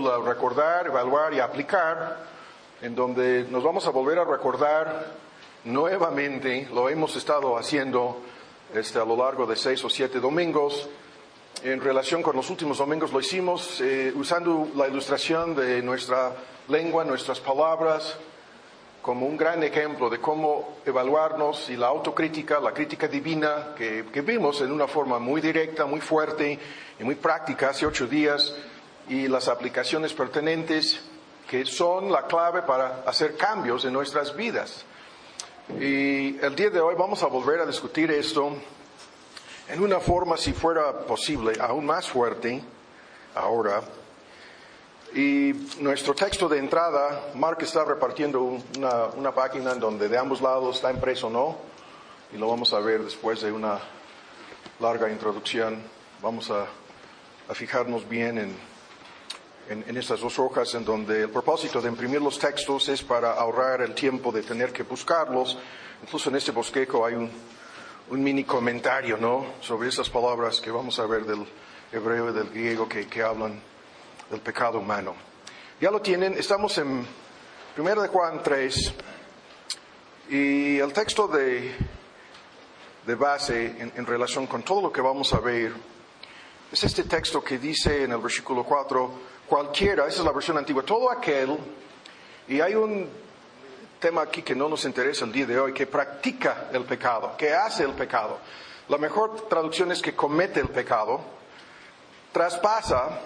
titula Recordar, Evaluar y Aplicar, en donde nos vamos a volver a recordar nuevamente, lo hemos estado haciendo a lo largo de 6 o 7 domingos. En relación con los últimos domingos lo hicimos usando la ilustración de nuestra lengua, nuestras palabras, como un gran ejemplo de cómo evaluarnos, y la autocrítica, la crítica divina que vimos en una forma muy directa, muy fuerte y muy práctica hace 8 días, y las aplicaciones pertinentes que son la clave para hacer cambios en nuestras vidas. Y el día de hoy vamos a volver a discutir esto en una forma, si fuera posible, aún más fuerte ahora. Y nuestro texto de entrada, Mark está repartiendo una página en donde de ambos lados está impreso, ¿no? Y lo vamos a ver después de una larga introducción. Vamos a fijarnos bien en estas 2 hojas, en donde el propósito de imprimir los textos es para ahorrar el tiempo de tener que buscarlos. Incluso en este bosquejo hay un mini comentario, ¿no?, sobre esas palabras que vamos a ver del hebreo y del griego que hablan del pecado humano. Ya lo tienen, estamos en 1 de Juan 3, y el texto de base en relación con todo lo que vamos a ver es este texto que dice en el versículo 4, cualquiera, esa es la versión antigua, todo aquel, y hay un tema aquí que no nos interesa el día de hoy, que practica el pecado, que hace el pecado. La mejor traducción es que comete el pecado, traspasa,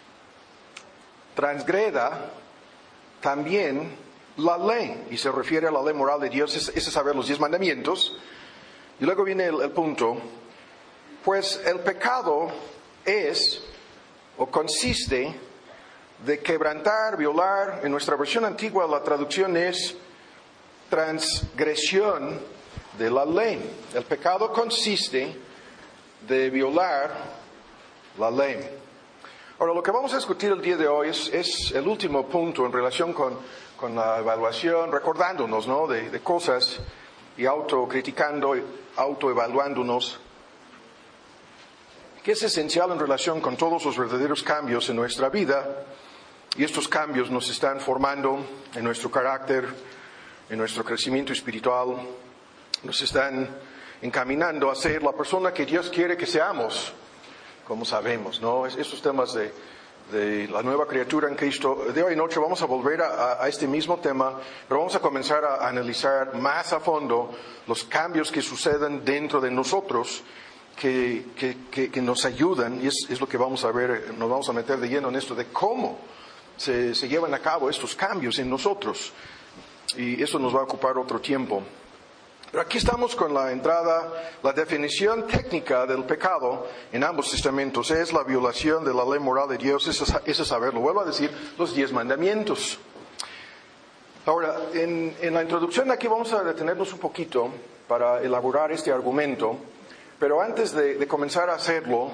transgreda también la ley, y se refiere a la ley moral de Dios, es saber los 10 mandamientos. Y luego viene el punto, pues el pecado es o consiste de quebrantar, violar. En nuestra versión antigua la traducción es transgresión de la ley. El pecado consiste de violar la ley. Ahora, lo que vamos a discutir el día de hoy es el último punto en relación con la evaluación, recordándonos, ¿no?, de cosas, y autocriticando, autoevaluándonos, que es esencial en relación con todos los verdaderos cambios en nuestra vida. Y estos cambios nos están formando en nuestro carácter, en nuestro crecimiento espiritual, nos están encaminando a ser la persona que Dios quiere que seamos, como sabemos, ¿no? Estos temas de la nueva criatura en Cristo, de hoy en noche vamos a volver a este mismo tema, pero vamos a comenzar a analizar más a fondo los cambios que suceden dentro de nosotros, que nos ayudan, y es lo que vamos a ver. Nos vamos a meter de lleno en esto de cómo se llevan a cabo estos cambios en nosotros, y eso nos va a ocupar otro tiempo. Pero aquí estamos con la entrada. La definición técnica del pecado en ambos testamentos es la violación de la ley moral de Dios, es saber, lo vuelvo a decir, los 10 mandamientos. Ahora, en la introducción aquí vamos a detenernos un poquito para elaborar este argumento, pero antes de comenzar a hacerlo,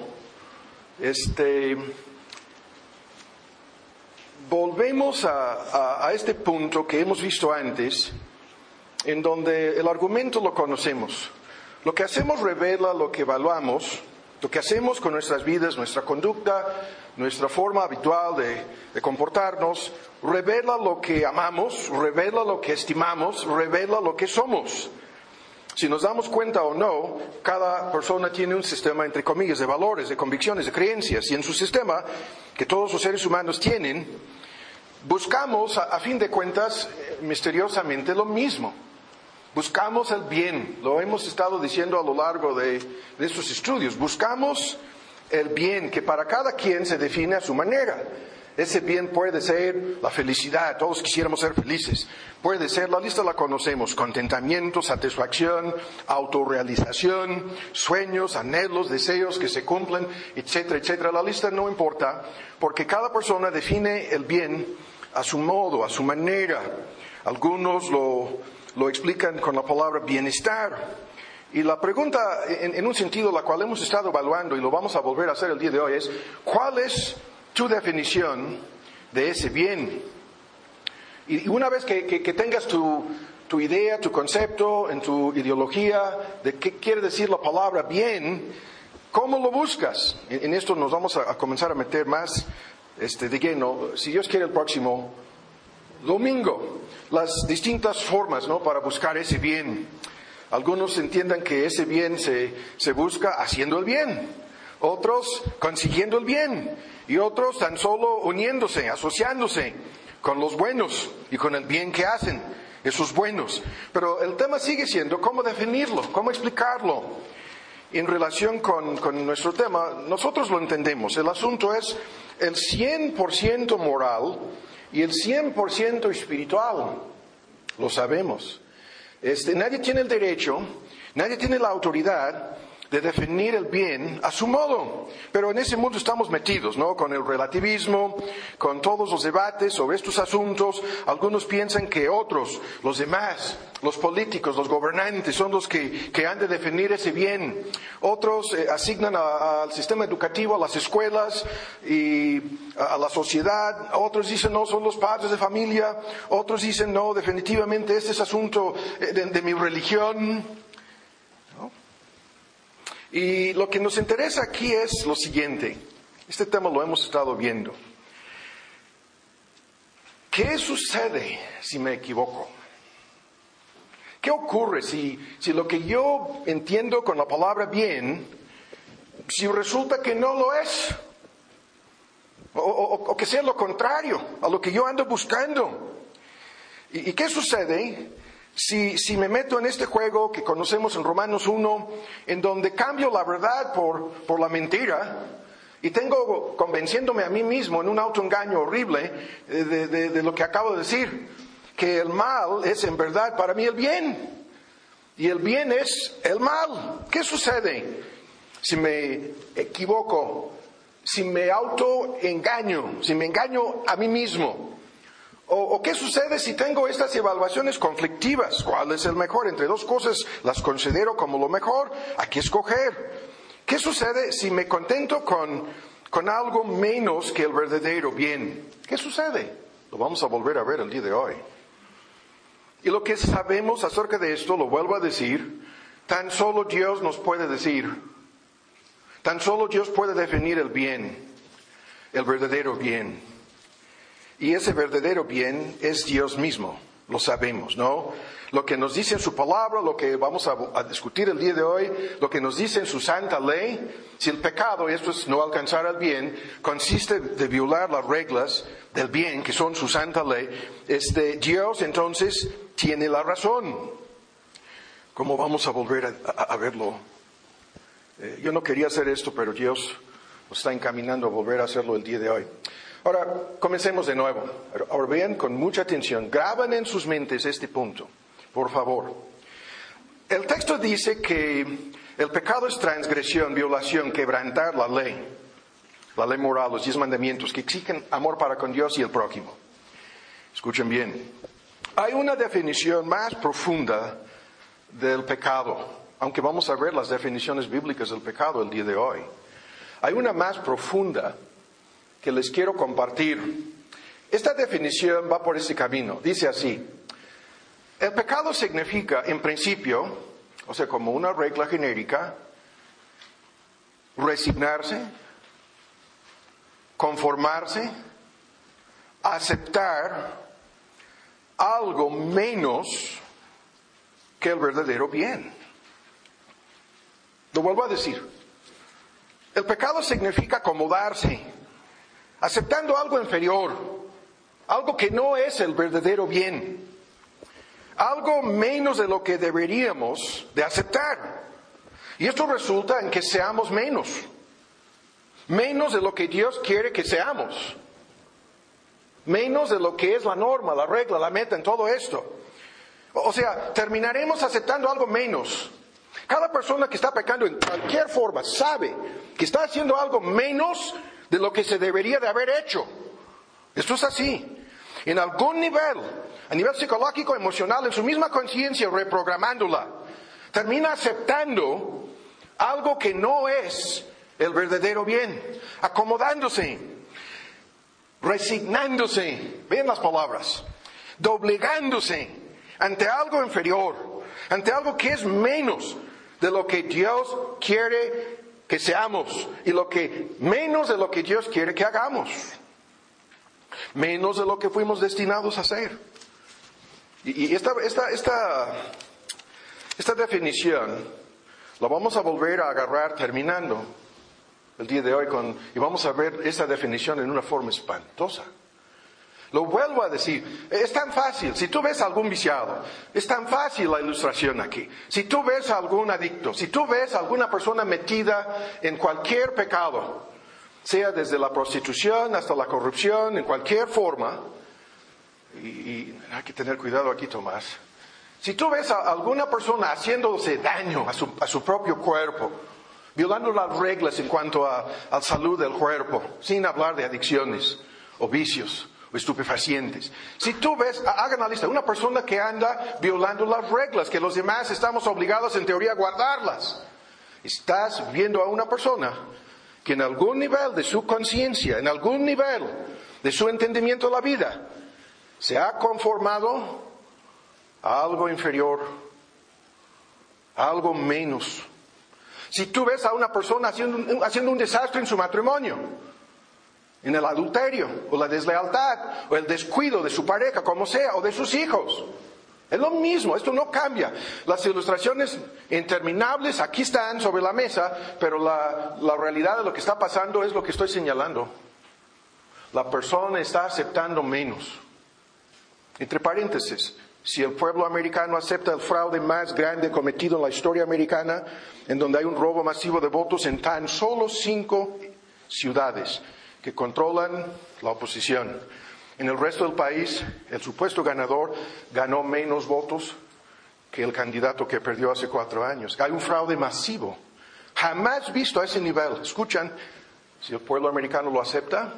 volvemos a este punto que hemos visto antes, en donde el argumento lo conocemos. Lo que hacemos revela lo que evaluamos, lo que hacemos con nuestras vidas, nuestra conducta, nuestra forma habitual de comportarnos, revela lo que amamos, revela lo que estimamos, revela lo que somos. Si nos damos cuenta o no, cada persona tiene un sistema, entre comillas, de valores, de convicciones, de creencias, y en su sistema, que todos los seres humanos tienen, buscamos, a fin de cuentas, misteriosamente lo mismo. Buscamos el bien, lo hemos estado diciendo a lo largo de estos estudios. Buscamos el bien, que para cada quien se define a su manera. Ese bien puede ser la felicidad, todos quisiéramos ser felices. Puede ser, la lista la conocemos, contentamiento, satisfacción, autorrealización, sueños, anhelos, deseos que se cumplen, etcétera, etcétera. La lista no importa, porque cada persona define el bien a su modo, a su manera. Algunos lo explican con la palabra bienestar. Y la pregunta, en un sentido, la cual hemos estado evaluando, y lo vamos a volver a hacer el día de hoy, es: ¿cuál es tu definición de ese bien? Y una vez que tengas tu idea, tu concepto, en tu ideología de qué quiere decir la palabra bien, ¿cómo lo buscas? En esto nos vamos a comenzar a meter más de lleno, si Dios quiere, el próximo domingo. Las distintas formas, ¿no?, para buscar ese bien. Algunos entiendan que ese bien se busca haciendo el bien, otros consiguiendo el bien, y otros tan solo uniéndose, asociándose con los buenos y con el bien que hacen esos buenos. Pero el tema sigue siendo cómo definirlo, cómo explicarlo. En relación con nuestro tema, nosotros lo entendemos. El asunto es el 100% moral y el 100% espiritual. Lo sabemos. Nadie tiene el derecho, nadie tiene la autoridad de definir el bien a su modo. Pero en ese mundo estamos metidos, ¿no? Con el relativismo, con todos los debates sobre estos asuntos. Algunos piensan que otros, los demás, los políticos, los gobernantes, son los que han de definir ese bien. Otros asignan al sistema educativo, a las escuelas y a la sociedad. Otros dicen, no, son los padres de familia. Otros dicen, no, definitivamente este es asunto de mi religión. Y lo que nos interesa aquí es lo siguiente. Este tema lo hemos estado viendo. ¿Qué sucede si me equivoco? ¿Qué ocurre si lo que yo entiendo con la palabra bien, si resulta que no lo es? O que sea lo contrario a lo que yo ando buscando. ¿Y qué sucede si me meto en este juego que conocemos en Romanos 1, en donde cambio la verdad por la mentira, y tengo convenciéndome a mí mismo en un autoengaño horrible de lo que acabo de decir, que el mal es en verdad para mí el bien, y el bien es el mal? ¿Qué sucede si me equivoco, si me autoengaño, si me engaño a mí mismo? ¿O qué sucede si tengo estas evaluaciones conflictivas? ¿Cuál es el mejor? Entre dos cosas las considero como lo mejor. Hay que escoger. ¿Qué sucede si me contento con algo menos que el verdadero bien? ¿Qué sucede? Lo vamos a volver a ver el día de hoy. Y lo que sabemos acerca de esto, lo vuelvo a decir, tan solo Dios nos puede decir. Tan solo Dios puede definir el bien, el verdadero bien. Y ese verdadero bien es Dios mismo, lo sabemos, ¿no? Lo que nos dice en su palabra, lo que vamos a discutir el día de hoy, lo que nos dice en su santa ley, si el pecado, y esto es no alcanzar al bien, consiste de violar las reglas del bien, que son su santa ley, Dios entonces tiene la razón. ¿Cómo vamos a volver a verlo? Yo no quería hacer esto, pero Dios nos está encaminando a volver a hacerlo el día de hoy. Ahora, comencemos de nuevo. Ahora vean con mucha atención, graben en sus mentes este punto, por favor. El texto dice que el pecado es transgresión, violación, quebrantar la ley moral, los 10 mandamientos que exigen amor para con Dios y el prójimo. Escuchen bien. Hay una definición más profunda del pecado, aunque vamos a ver las definiciones bíblicas del pecado el día de hoy. Hay una más profunda que les quiero compartir. Esta definición va por este camino. Dice así: el pecado significa, en principio, o sea, como una regla genérica, resignarse, conformarse, aceptar algo menos que el verdadero bien. Lo vuelvo a decir. El pecado significa acomodarse, aceptando algo inferior, algo que no es el verdadero bien, algo menos de lo que deberíamos de aceptar. Y esto resulta en que seamos menos de lo que Dios quiere que seamos, menos de lo que es la norma, la regla, la meta en todo esto. O sea, terminaremos aceptando algo menos. Cada persona que está pecando en cualquier forma sabe que está haciendo algo menos de lo que se debería de haber hecho. Esto es así. En algún nivel, a nivel psicológico, emocional, en su misma conciencia, reprogramándola, termina aceptando algo que no es el verdadero bien, acomodándose, resignándose, vean las palabras, doblegándose ante algo inferior, ante algo que es menos de lo que Dios quiere que seamos y menos de lo que Dios quiere que hagamos. menos de lo que fuimos destinados a hacer. Y esta definición la vamos a volver a agarrar terminando el día de hoy y vamos a ver esta definición en una forma espantosa. Lo vuelvo a decir, es tan fácil. Si tú ves a algún viciado, es tan fácil la ilustración aquí. Si tú ves a algún adicto, si tú ves a alguna persona metida en cualquier pecado, sea desde la prostitución hasta la corrupción, en cualquier forma, y hay que tener cuidado aquí, Tomás. Si tú ves a alguna persona haciéndose daño a su propio cuerpo, violando las reglas en cuanto a salud del cuerpo, sin hablar de adicciones o vicios o estupefacientes. Si tú ves, hagan la lista, una persona que anda violando las reglas, que los demás estamos obligados en teoría a guardarlas. Estás viendo a una persona que en algún nivel de su conciencia, en algún nivel de su entendimiento de la vida, se ha conformado a algo inferior, a algo menos. Si tú ves a una persona haciendo un desastre en su matrimonio, en el adulterio, o la deslealtad, o el descuido de su pareja, como sea, o de sus hijos, es lo mismo, esto no cambia. Las ilustraciones interminables aquí están sobre la mesa, pero la realidad de lo que está pasando es lo que estoy señalando. La persona está aceptando menos. Entre paréntesis, si el pueblo americano acepta el fraude más grande cometido en la historia americana, en donde hay un robo masivo de votos en tan solo 5 ciudades que controlan la oposición. En el resto del país, el supuesto ganador ganó menos votos que el candidato que perdió hace 4 años. Hay un fraude masivo, jamás visto a ese nivel. Escuchan, si el pueblo americano lo acepta,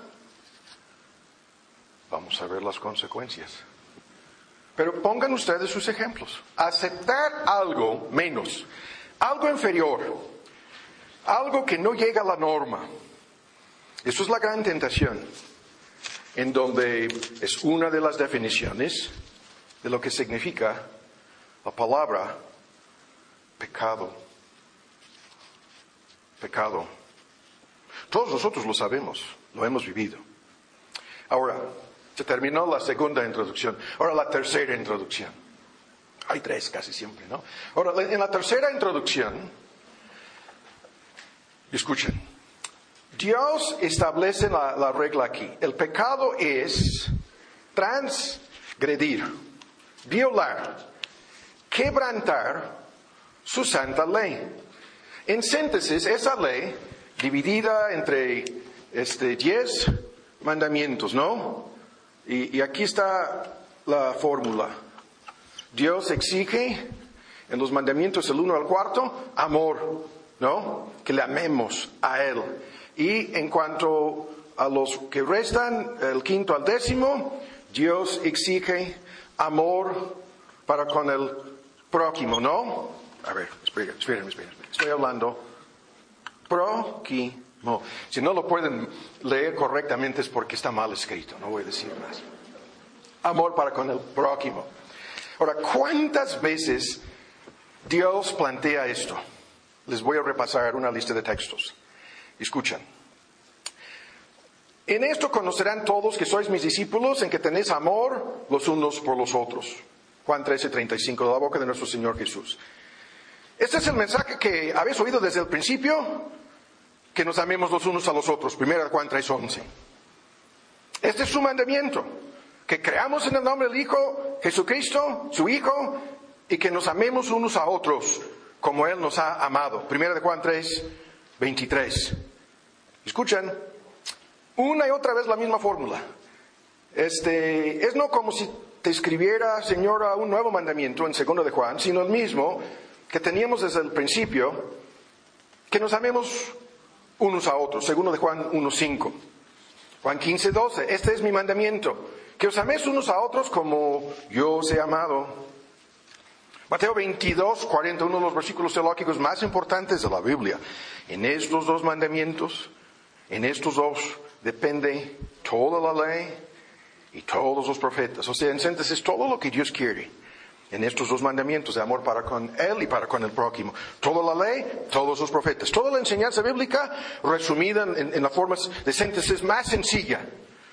vamos a ver las consecuencias. Pero pongan ustedes sus ejemplos. Aceptar algo menos, algo inferior, algo que no llega a la norma. Eso es la gran tentación, en donde es una de las definiciones de lo que significa la palabra pecado. Pecado. Todos nosotros lo sabemos, lo hemos vivido. Ahora, se terminó la segunda introducción. Ahora la tercera introducción. Hay 3 casi siempre, ¿no? Ahora, en la tercera introducción, escuchen, Dios establece la regla aquí. El pecado es transgredir, violar, quebrantar su santa ley. En síntesis, esa ley, dividida entre 10 mandamientos, ¿no? Y aquí está la fórmula. Dios exige en los mandamientos del 1 al 4, amor, ¿no? Que le amemos a Él. Y en cuanto a los que restan, el 5 al 10, Dios exige amor para con el prójimo, ¿no? A ver, espérenme. Estoy hablando prójimo. Si no lo pueden leer correctamente es porque está mal escrito, no voy a decir más. Amor para con el prójimo. Ahora, ¿cuántas veces Dios plantea esto? Les voy a repasar una lista de textos. Escuchan. En esto conocerán todos que sois mis discípulos, en que tenéis amor los unos por los otros. Juan 13:35, de la boca de nuestro Señor Jesús. Este es el mensaje que habéis oído desde el principio, que nos amemos los unos a los otros. 1 Juan 3:11. Este es su mandamiento, que creamos en el nombre del Hijo Jesucristo, su Hijo, y que nos amemos unos a otros, como Él nos ha amado. 1 Juan 3:23. Escuchan, una y otra vez la misma fórmula. Es no como si te escribiera, Señora, un nuevo mandamiento en 2 Juan, sino el mismo que teníamos desde el principio, que nos amemos unos a otros. 2 Juan 1:5. Juan 15:12. Este es mi mandamiento, que os améis unos a otros como yo os he amado. Mateo 22:40, uno de los versículos teológicos más importantes de la Biblia. En estos 2 mandamientos, en estos 2 depende toda la ley y todos los profetas. O sea, en síntesis, todo lo que Dios quiere en estos 2 mandamientos de amor para con Él y para con el prójimo. Toda la ley, todos los profetas. Toda la enseñanza bíblica resumida en la forma de síntesis más sencilla.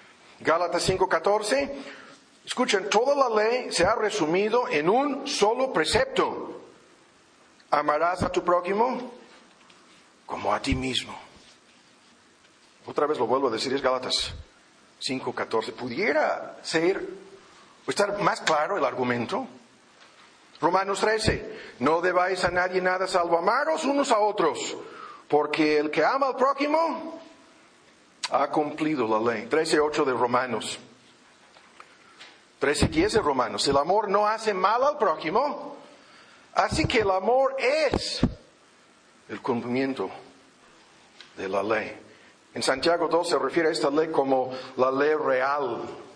Gálatas 5:14. Escuchen, toda la ley se ha resumido en un solo precepto. Amarás a tu prójimo como a ti mismo. Otra vez lo vuelvo a decir, es Gálatas 5:14. ¿Pudiera ser o estar más claro el argumento? Romanos 13. No debáis a nadie nada salvo amaros unos a otros, porque el que ama al prójimo ha cumplido la ley. 13:8 de Romanos. 13:10 de Romanos. El amor no hace mal al prójimo, así que el amor es el cumplimiento de la ley. En Santiago 2 se refiere a esta ley como la ley real.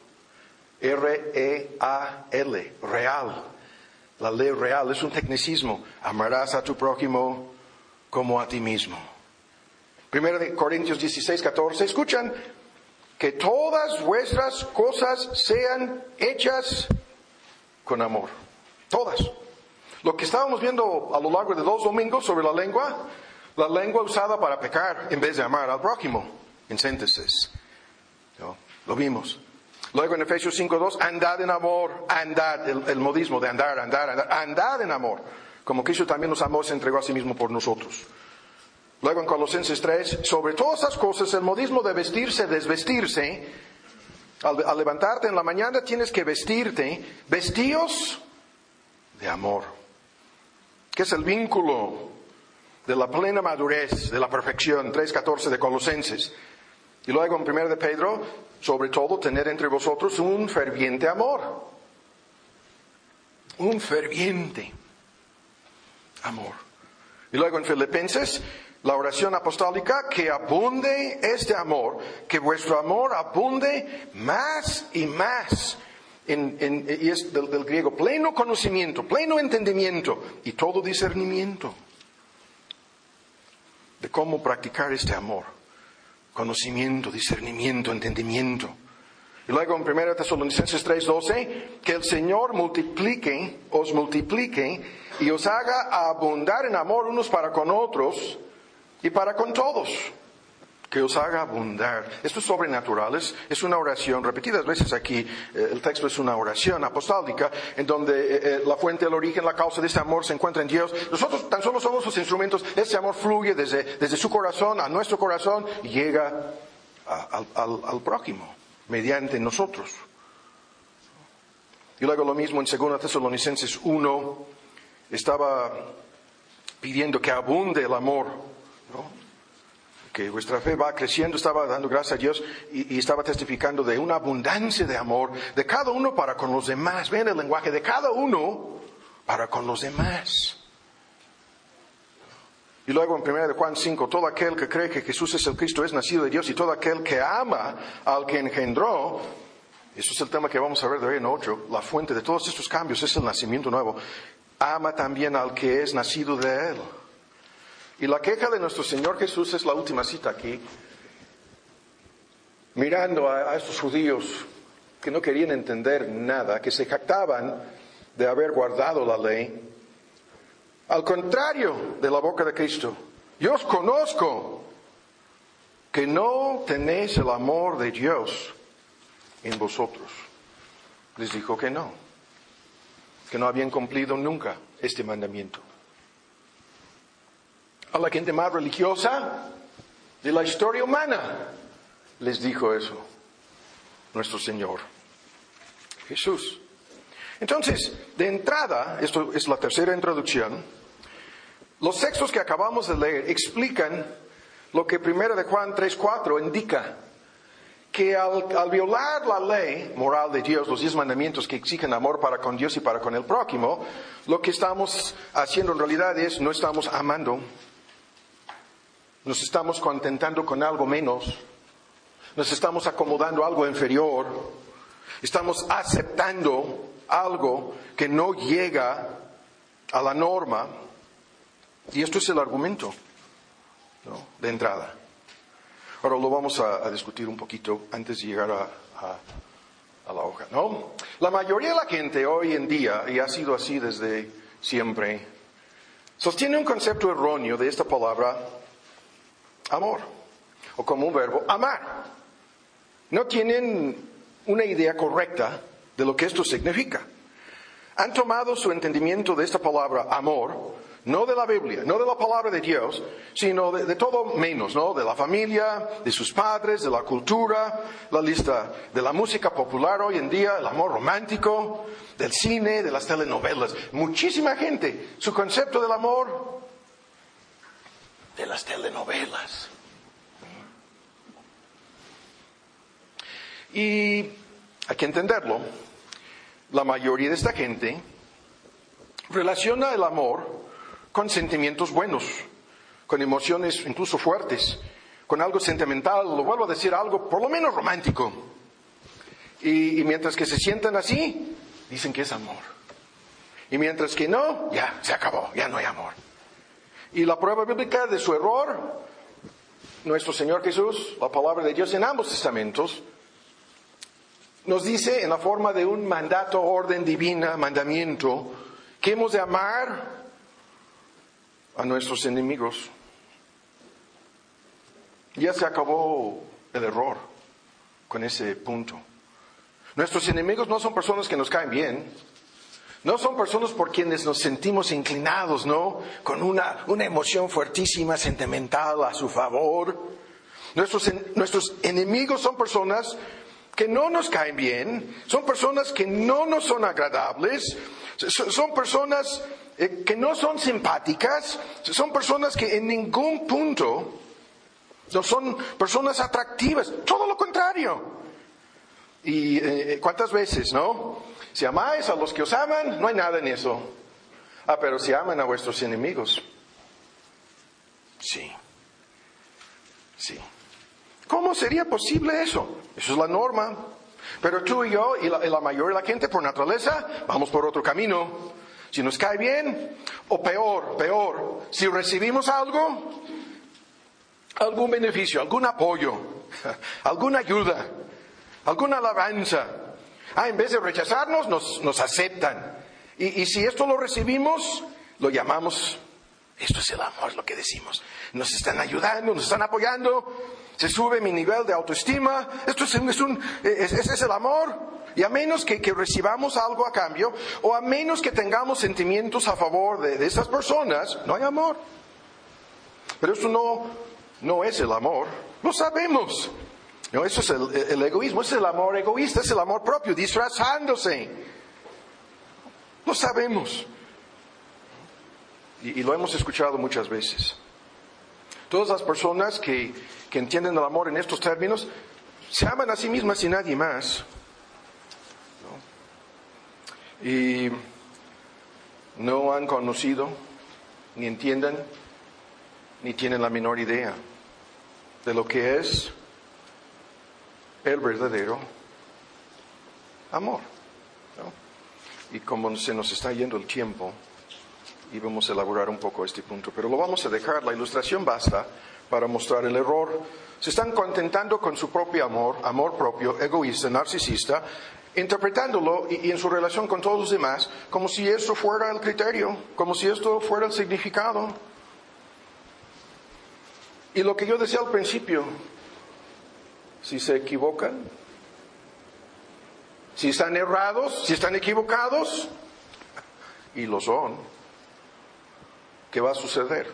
R-E-A-L, real. La ley real es un tecnicismo. Amarás a tu prójimo como a ti mismo. 1 Corintios 16:14. Escuchan, que todas vuestras cosas sean hechas con amor. Todas. Lo que estábamos viendo a lo largo de 2 domingos sobre la lengua usada para pecar en vez de amar al prójimo, en síntesis. ¿No? Lo vimos. Luego en Efesios 5:2, andad en amor, andad, el modismo de andar, andad en amor, como Cristo también nos amó y se entregó a sí mismo por nosotros. Luego en Colosenses 3, sobre todas esas cosas, el modismo de vestirse, desvestirse, al levantarte en la mañana tienes que vestirte, vestíos de amor, que es el vínculo de la plena madurez, de la perfección, 3:14 de Colosenses. Y luego en 1 de Pedro, sobre todo, tener entre vosotros un ferviente amor. Un ferviente amor. Y luego en Filipenses, la oración apostólica, que abunde este amor, que vuestro amor abunde más y más. Y es del griego, pleno conocimiento, pleno entendimiento y todo discernimiento de cómo practicar este amor. Conocimiento, discernimiento, entendimiento. Y luego en 1 Tesalonicenses 3:12, que el Señor os multiplique y os haga abundar en amor unos para con otros y para con todos. Que os haga abundar. Esto es sobrenatural, es una oración, repetidas veces aquí, el texto es una oración apostólica, en donde la fuente, el origen, la causa de este amor se encuentra en Dios. Nosotros tan solo somos los instrumentos, este amor fluye desde su corazón a nuestro corazón y llega al prójimo, mediante nosotros. Y luego lo mismo en 2 Tesalonicenses 1, estaba pidiendo que abunde el amor, ¿no? Que vuestra fe va creciendo, estaba dando gracias a Dios y estaba testificando de una abundancia de amor de cada uno para con los demás. Ven el lenguaje de cada uno para con los demás. Y luego en 1 Juan 5, todo aquel que cree que Jesús es el Cristo es nacido de Dios, y todo aquel que ama al que engendró. Eso es el tema que vamos a ver de hoy en 8. La fuente de todos estos cambios es el nacimiento nuevo. Ama también al que es nacido de Él. Y la queja de nuestro Señor Jesús es la última cita aquí. Mirando a estos judíos que no querían entender nada, que se jactaban de haber guardado la ley. Al contrario de la boca de Cristo, yo os conozco que no tenéis el amor de Dios en vosotros. Les dijo que no habían cumplido nunca este mandamiento. A la gente más religiosa de la historia humana les dijo eso nuestro Señor Jesús. Entonces, de entrada, esto es la tercera introducción, los textos que acabamos de leer explican lo que 1 de Juan 3:4 indica, que al violar la ley moral de Dios, los 10 mandamientos que exigen amor para con Dios y para con el prójimo, lo que estamos haciendo en realidad es no estamos amando. Nos estamos contentando con algo menos. Nos estamos acomodando a algo inferior. Estamos aceptando algo que no llega a la norma. Y esto es el argumento, ¿no?, de entrada. Ahora lo vamos a discutir un poquito antes de llegar a la hoja, ¿no? La mayoría de la gente hoy en día, y ha sido así desde siempre, sostiene un concepto erróneo de esta palabra amor, o como un verbo, amar. No tienen una idea correcta de lo que esto significa. Han tomado su entendimiento de esta palabra amor, no de la Biblia, no de la palabra de Dios, sino de todo menos, ¿no? De la familia, de sus padres, de la cultura, la lista de la música popular hoy en día, el amor romántico, del cine, de las telenovelas. Muchísima gente, su concepto del amor, de las telenovelas. Y hay que entenderlo. La mayoría de esta gente relaciona el amor con sentimientos buenos, con emociones incluso fuertes, con algo sentimental, lo vuelvo a decir, algo por lo menos romántico. Y mientras que se sientan así, dicen que es amor. Y mientras que no, ya, se acabó, ya no hay amor. Y la prueba bíblica de su error, nuestro Señor Jesús, la palabra de Dios en ambos testamentos, nos dice en la forma de un mandato, orden divina, mandamiento, que hemos de amar a nuestros enemigos. Ya se acabó el error con ese punto. Nuestros enemigos no son personas que nos caen bien, no son personas por quienes nos sentimos inclinados, ¿no? Con una emoción fuertísima, sentimental a su favor. Nuestros enemigos son personas que no nos caen bien, son personas que no nos son agradables, son personas que no son simpáticas, son personas que en ningún punto no son personas atractivas, todo lo contrario. Y ¿cuántas veces, no? Si amáis a los que os aman, no hay nada en eso. Pero si aman a vuestros enemigos, sí. ¿Cómo sería posible eso? Eso es la norma. Pero tú y yo y la mayoría de la gente por naturaleza vamos por otro camino. Si nos cae bien, o peor, si recibimos algo, algún beneficio, algún apoyo, alguna ayuda, alguna alabanza, en vez de rechazarnos, nos aceptan. Y si esto lo recibimos, lo llamamos, esto es el amor, lo que decimos. Nos están ayudando, nos están apoyando, se sube mi nivel de autoestima, esto es el amor. Y a menos que recibamos algo a cambio, o a menos que tengamos sentimientos a favor de esas personas, no hay amor. Pero eso no es el amor, lo sabemos. No, eso es el egoísmo, es el amor egoísta, es el amor propio, disfrazándose. Lo sabemos. Y lo hemos escuchado muchas veces. Todas las personas que entienden el amor en estos términos, se aman a sí mismas y nadie más. Y no han conocido, ni entienden, ni tienen la menor idea de lo que es el verdadero amor, ¿no? Y como se nos está yendo el tiempo, íbamos a elaborar un poco este punto, pero lo vamos a dejar, la ilustración basta para mostrar el error. Se están contentando con su propio amor propio, egoísta, narcisista, interpretándolo y en su relación con todos los demás, como si esto fuera el criterio, como si esto fuera el significado. Y lo que yo decía al principio, si se equivocan, si están errados, si están equivocados, y lo son, ¿qué va a suceder?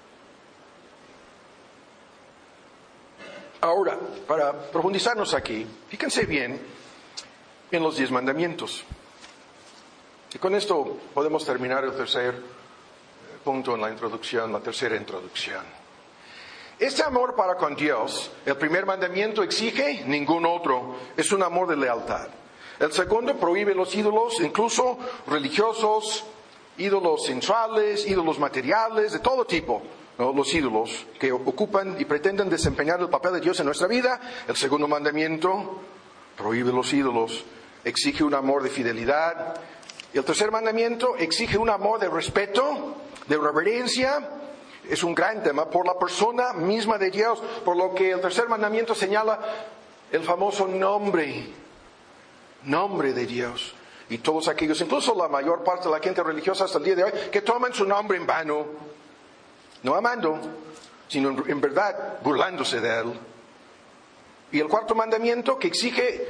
Ahora, para profundizarnos aquí, fíjense bien en los 10 mandamientos. Y con esto podemos terminar el tercer punto en la introducción, la tercera introducción. Este amor para con Dios, el primer mandamiento exige ningún otro, es un amor de lealtad. El segundo prohíbe los ídolos, incluso religiosos, ídolos sensuales, ídolos materiales, de todo tipo, ¿no? Los ídolos que ocupan y pretenden desempeñar el papel de Dios en nuestra vida. El segundo mandamiento prohíbe los ídolos, exige un amor de fidelidad. Y el tercer mandamiento exige un amor de respeto, de reverencia. Es un gran tema por la persona misma de Dios, por lo que el tercer mandamiento señala el famoso nombre de Dios. Y todos aquellos, incluso la mayor parte de la gente religiosa hasta el día de hoy, que toman su nombre en vano, no amando, sino en verdad burlándose de él. Y el cuarto mandamiento que exige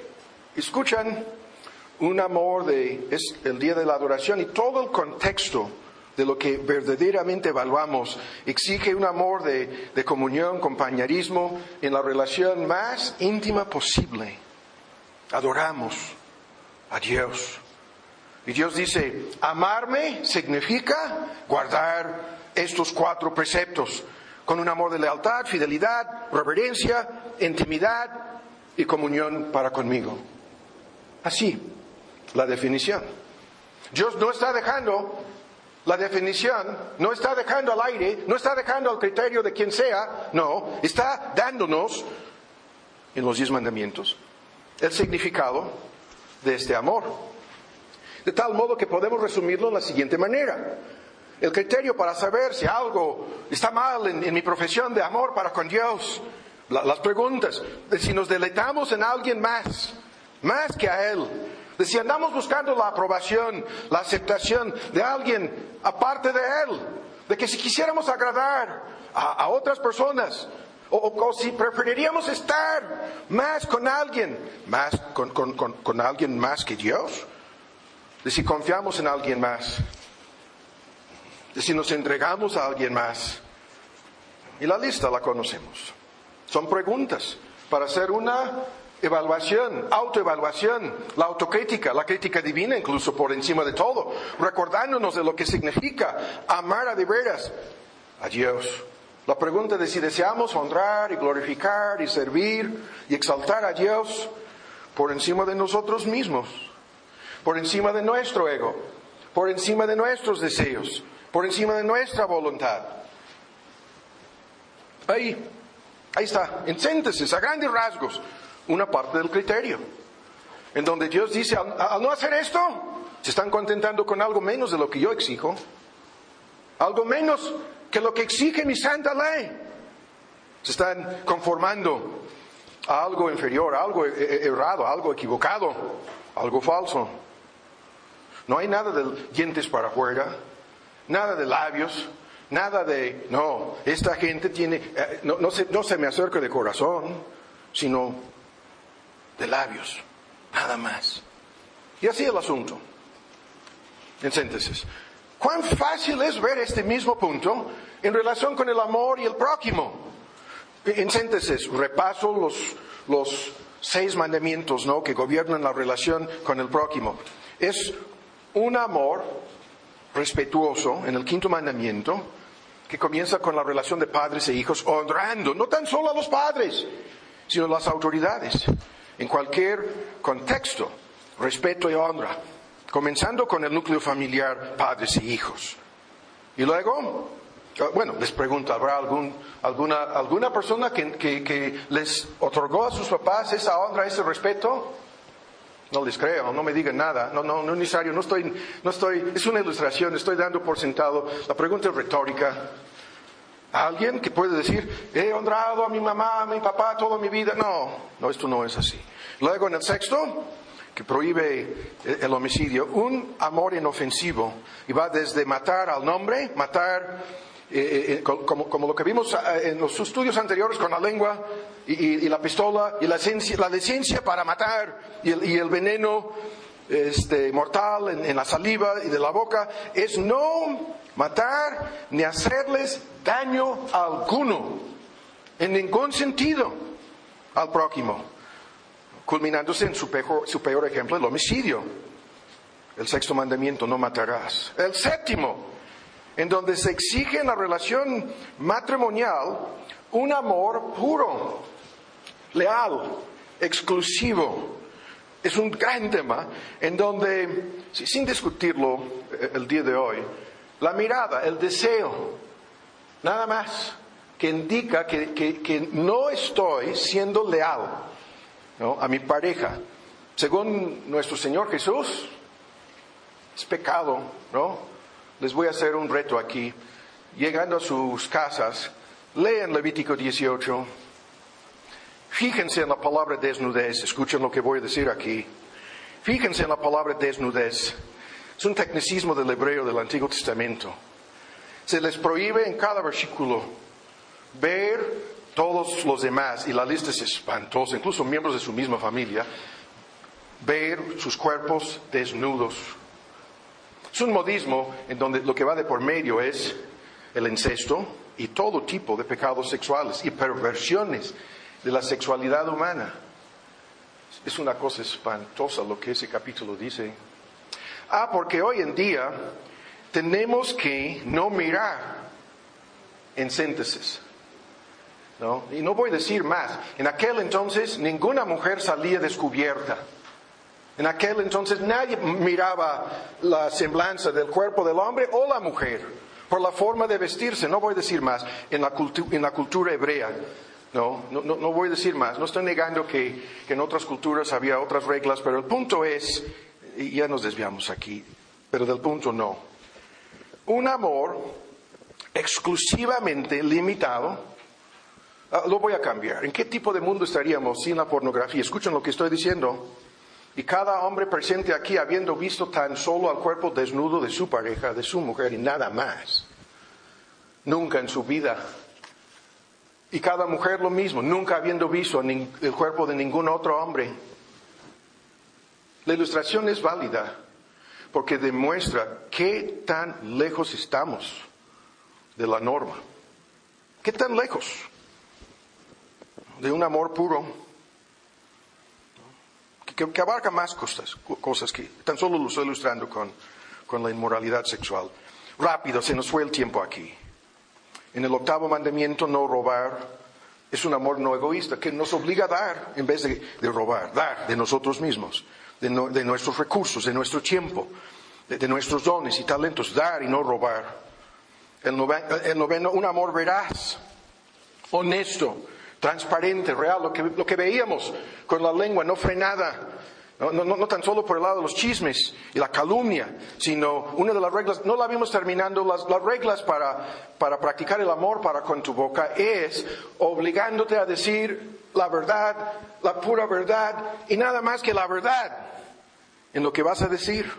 Escuchan, un amor es el día de la adoración y todo el contexto de lo que verdaderamente evaluamos exige un amor de comunión, compañerismo en la relación más íntima posible. Adoramos a Dios. Y Dios dice, amarme significa guardar estos 4 preceptos con un amor de lealtad, fidelidad, reverencia, intimidad y comunión para conmigo. Así, la definición. Dios no está dejando la definición, no está dejando al aire, no está dejando al criterio de quien sea, no, está dándonos en los 10 mandamientos el significado de este amor. De tal modo que podemos resumirlo de la siguiente manera. El criterio para saber si algo está mal en mi profesión de amor para con Dios, las preguntas, de si nos deleitamos en alguien más que a Él, de si andamos buscando la aprobación, la aceptación de alguien aparte de Él, de que si quisiéramos agradar a otras personas, o si preferiríamos estar más con alguien, con alguien más que Dios, de si confiamos en alguien más, de si nos entregamos a alguien más. Y la lista la conocemos. Son preguntas para hacer una evaluación, autoevaluación, la autocrítica, la crítica divina incluso por encima de todo, recordándonos de lo que significa amar a de veras a Dios. La pregunta de si deseamos honrar y glorificar y servir y exaltar a Dios por encima de nosotros mismos, por encima de nuestro ego, por encima de nuestros deseos, por encima de nuestra voluntad. Ahí está, en síntesis, a grandes rasgos, una parte del criterio, en donde Dios dice, al no hacer esto, se están contentando con algo menos de lo que yo exijo, algo menos que lo que exige mi santa ley. Se están conformando a algo inferior, a algo errado, a algo equivocado, algo falso. No hay nada de dientes para afuera, nada de labios, nada de, no, esta gente tiene, no se me acerca de corazón, sino de labios, nada más. Y así el asunto. En síntesis, ¿cuán fácil es ver este mismo punto en relación con el amor y el prójimo? En síntesis, repaso los 6 mandamientos, ¿no?, que gobiernan la relación con el prójimo. Es un amor respetuoso en el 5º mandamiento, que comienza con la relación de padres e hijos, honrando no tan solo a los padres, sino a las autoridades, en cualquier contexto, respeto y honra, comenzando con el núcleo familiar, padres e hijos. Y luego, bueno, les pregunto, ¿habrá alguna persona que les otorgó a sus papás esa honra, ese respeto? No les creo, no me digan nada, no es necesario, no estoy, es una ilustración, estoy dando por sentado. La pregunta es retórica. ¿Alguien que puede decir, he honrado a mi mamá, a mi papá toda mi vida? No, esto no es así. Luego en el 6º, que prohíbe el homicidio, un amor inofensivo, y va desde matar al nombre, matar, como lo que vimos en los estudios anteriores con la lengua, y la pistola, y la decencia para matar, y el veneno mortal en la saliva y de la boca, es no matar ni hacerles daño alguno, en ningún sentido, al prójimo, culminándose en su peor ejemplo, el homicidio. El 6º mandamiento, no matarás. El 7º, en donde se exige en la relación matrimonial un amor puro, leal, exclusivo. Es un gran tema en donde, sin discutirlo el día de hoy, la mirada, el deseo, nada más, que indica que no estoy siendo leal, ¿no?, a mi pareja. Según nuestro Señor Jesús, es pecado, ¿no? Les voy a hacer un reto aquí. Llegando a sus casas, lean Levítico 18. Fíjense en la palabra desnudez. Escuchen lo que voy a decir aquí. Fíjense en la palabra desnudez. Es un tecnicismo del hebreo del Antiguo Testamento. Se les prohíbe en cada versículo ver todos los demás, y la lista es espantosa, incluso miembros de su misma familia, ver sus cuerpos desnudos. Es un modismo en donde lo que va de por medio es el incesto y todo tipo de pecados sexuales y perversiones de la sexualidad humana. Es una cosa espantosa lo que ese capítulo dice. Porque hoy en día tenemos que no mirar, en síntesis, ¿no? Y no voy a decir más. En aquel entonces ninguna mujer salía descubierta. En aquel entonces nadie miraba la semblanza del cuerpo del hombre o la mujer por la forma de vestirse. No voy a decir más. En la cultura hebrea. No voy a decir más. No estoy negando que en otras culturas había otras reglas, pero el punto es, y ya nos desviamos aquí, pero del punto no. Un amor exclusivamente limitado, lo voy a cambiar. ¿En qué tipo de mundo estaríamos sin la pornografía? Escuchen lo que estoy diciendo. Y cada hombre presente aquí, habiendo visto tan solo al cuerpo desnudo de su pareja, de su mujer y nada más, nunca en su vida. Y cada mujer lo mismo, nunca habiendo visto el cuerpo de ningún otro hombre. La ilustración es válida porque demuestra qué tan lejos estamos de la norma. ¿Qué tan lejos de un amor puro que abarca más cosas que tan solo lo estoy ilustrando con la inmoralidad sexual? Rápido, se nos fue el tiempo aquí. En el 8º mandamiento, no robar, es un amor no egoísta que nos obliga a dar en vez de robar, dar de nosotros mismos, de nuestros recursos, de nuestro tiempo, de nuestros dones y talentos, dar y no robar. El 9º, un amor veraz, honesto, transparente, real, lo que veíamos con la lengua no frenada. No tan solo por el lado de los chismes y la calumnia, sino una de las reglas, no la vimos terminando, las reglas para practicar el amor para con tu boca es obligándote a decir la verdad, la pura verdad y nada más que la verdad en lo que vas a decir.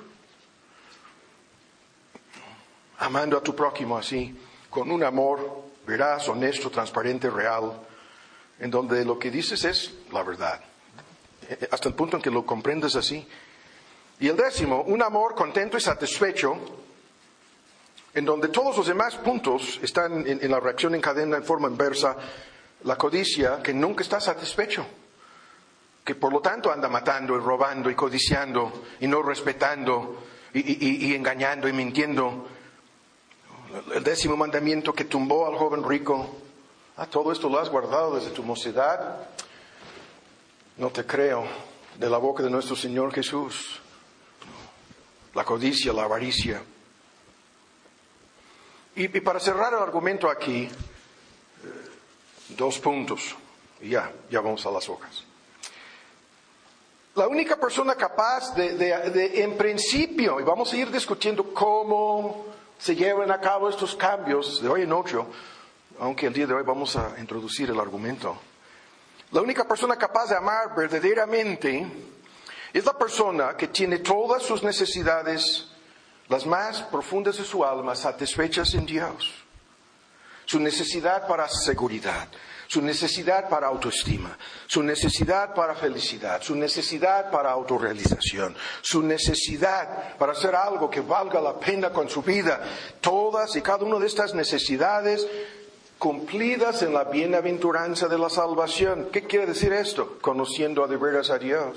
Amando a tu prójimo así, con un amor veraz, honesto, transparente, real, en donde lo que dices es la verdad. Hasta el punto en que lo comprendes así. Y el 10º, un amor contento y satisfecho, en donde todos los demás puntos están en la reacción en cadena en forma inversa. La codicia, que nunca está satisfecho, que por lo tanto anda matando y robando y codiciando y no respetando y engañando y mintiendo. El 10º mandamiento que tumbó al joven rico. Todo esto lo has guardado desde tu mocedad. No te creo, de la boca de nuestro Señor Jesús. La codicia, la avaricia. Y para cerrar el argumento aquí, 2 puntos. Y ya vamos a las hojas. La única persona capaz de en principio, y vamos a ir discutiendo cómo se llevan a cabo estos cambios de hoy en 8, aunque el día de hoy vamos a introducir el argumento. La única persona capaz de amar verdaderamente es la persona que tiene todas sus necesidades, las más profundas de su alma, satisfechas en Dios. Su necesidad para seguridad, su necesidad para autoestima, su necesidad para felicidad, su necesidad para autorrealización, su necesidad para hacer algo que valga la pena con su vida. Todas y cada una de estas necesidades cumplidas en la bienaventuranza de la salvación. ¿Qué quiere decir esto? Conociendo de veras a Dios,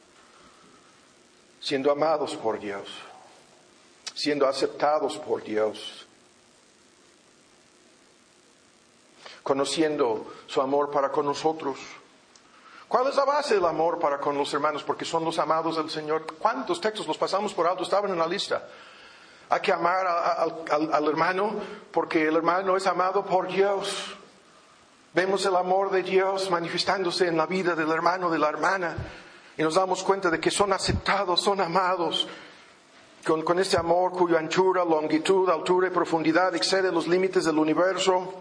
siendo amados por Dios, siendo aceptados por Dios, conociendo su amor para con nosotros. ¿Cuál es la base del amor para con los hermanos? Porque son los amados del Señor. ¿Cuántos textos los pasamos por alto? Estaban en la lista. Hay que amar al hermano porque el hermano es amado por Dios. Vemos el amor de Dios manifestándose en la vida del hermano, de la hermana, y nos damos cuenta de que son aceptados, son amados con este amor cuya anchura, longitud, altura y profundidad excede los límites del universo.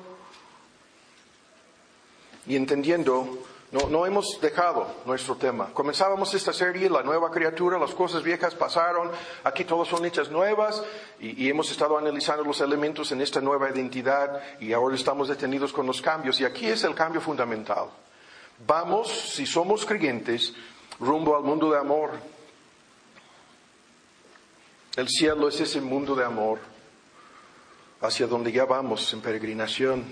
Y entendiendo, no hemos dejado nuestro tema. Comenzábamos esta serie, la nueva criatura, las cosas viejas pasaron, aquí todas son hechas nuevas, y hemos estado analizando los elementos en esta nueva identidad, y ahora estamos detenidos con los cambios, y aquí es el cambio fundamental. Vamos, si somos creyentes, rumbo al mundo de amor. El cielo es ese mundo de amor hacia donde ya vamos en peregrinación.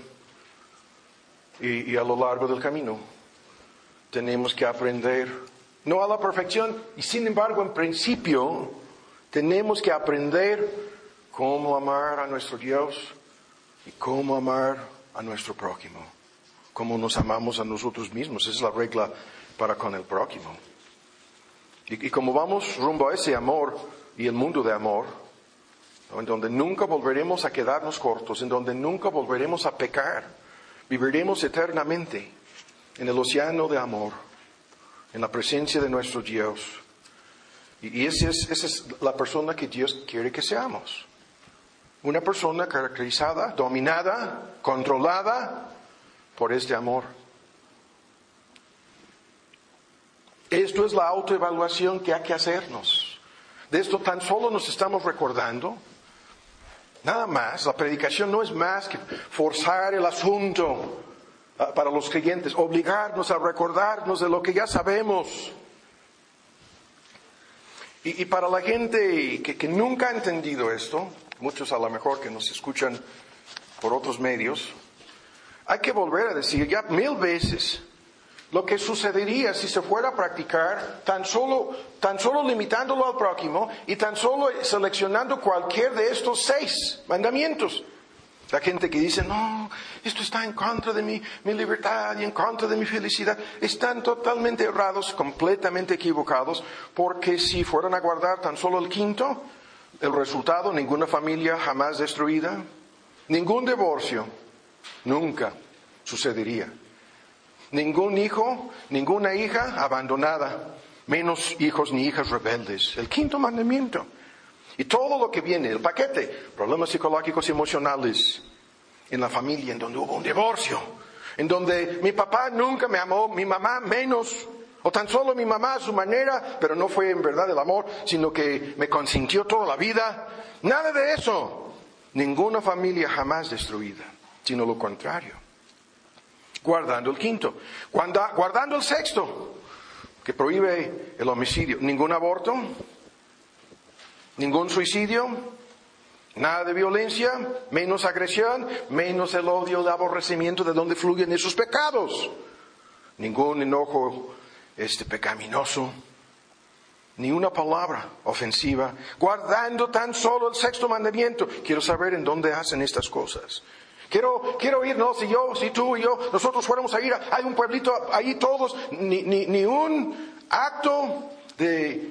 Y a lo largo del camino tenemos que aprender, no a la perfección, y sin embargo en principio tenemos que aprender cómo amar a nuestro Dios y cómo amar a nuestro prójimo, cómo nos amamos a nosotros mismos. Esa es la regla para con el prójimo. Y como vamos rumbo a ese amor y el mundo de amor, ¿no?, en donde nunca volveremos a quedarnos cortos, en donde nunca volveremos a pecar, viviremos eternamente en el océano de amor, en la presencia de nuestro Dios. Y esa es la persona que Dios quiere que seamos. Una persona caracterizada, dominada, controlada por este amor. Esto es la autoevaluación que hay que hacernos. De esto tan solo nos estamos recordando. Nada más, la predicación no es más que forzar el asunto para los creyentes, obligarnos a recordarnos de lo que ya sabemos. Y para la gente que nunca ha entendido esto, muchos a lo mejor que nos escuchan por otros medios, hay que volver a decir ya 1000 veces lo que sucedería si se fuera a practicar tan solo limitándolo al prójimo y tan solo seleccionando cualquier de estos 6 mandamientos. La gente que dice, no, esto está en contra de mi libertad y en contra de mi felicidad, están totalmente errados, completamente equivocados, porque si fueran a guardar tan solo el 5º, el resultado, ninguna familia jamás destruida, ningún divorcio, nunca sucedería. Ningún hijo, ninguna hija abandonada, menos hijos ni hijas rebeldes. El 5º mandamiento. Y todo lo que viene, el paquete, problemas psicológicos y emocionales en la familia, en donde hubo un divorcio, en donde mi papá nunca me amó, mi mamá menos, o tan solo mi mamá a su manera, pero no fue en verdad el amor, sino que me consintió toda la vida. Nada de eso. Ninguna familia jamás destruida, sino lo contrario. Guardando el 5º, guardando el 6º, que prohíbe el homicidio. Ningún aborto, ningún suicidio, nada de violencia, menos agresión, menos el odio, el aborrecimiento de donde fluyen esos pecados. Ningún enojo pecaminoso, ni una palabra ofensiva, guardando tan solo el 6º mandamiento. Quiero saber en dónde hacen estas cosas. Quiero ir, no, si tú y yo, nosotros fuéramos a ir, hay un pueblito ahí todos, ni un acto de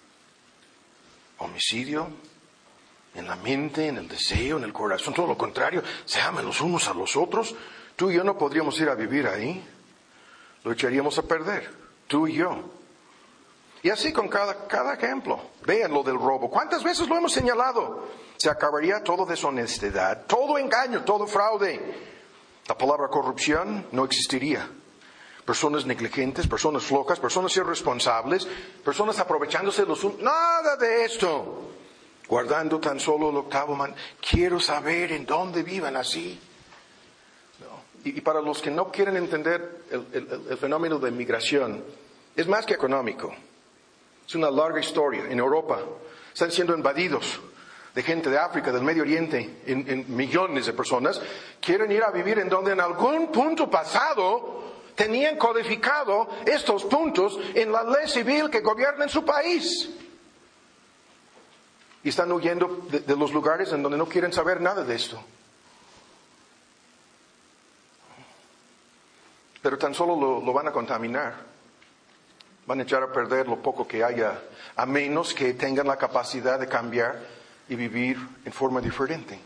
homicidio en la mente, en el deseo, en el corazón, todo lo contrario, se aman los unos a los otros. Tú y yo no podríamos ir a vivir ahí, lo echaríamos a perder, tú y yo. Y así con cada ejemplo. Vean lo del robo. ¿Cuántas veces lo hemos señalado? Se acabaría todo deshonestidad, todo engaño, todo fraude. La palabra corrupción no existiría. Personas negligentes, personas flojas, personas irresponsables, personas aprovechándose los unos. Nada de esto. Guardando tan solo el 8º mandamiento. Quiero saber en dónde vivan así. No. Y para los que no quieren entender el fenómeno de migración, es más que económico. Es una larga historia. En Europa están siendo invadidos de gente de África, del Medio Oriente, en millones de personas, quieren ir a vivir en donde en algún punto pasado tenían codificado estos puntos en la ley civil que gobierna en su país. Y están huyendo de los lugares en donde no quieren saber nada de esto. Pero tan solo lo van a contaminar. Van a echar a perder lo poco que haya, a menos que tengan la capacidad de cambiar y vivir en forma diferente.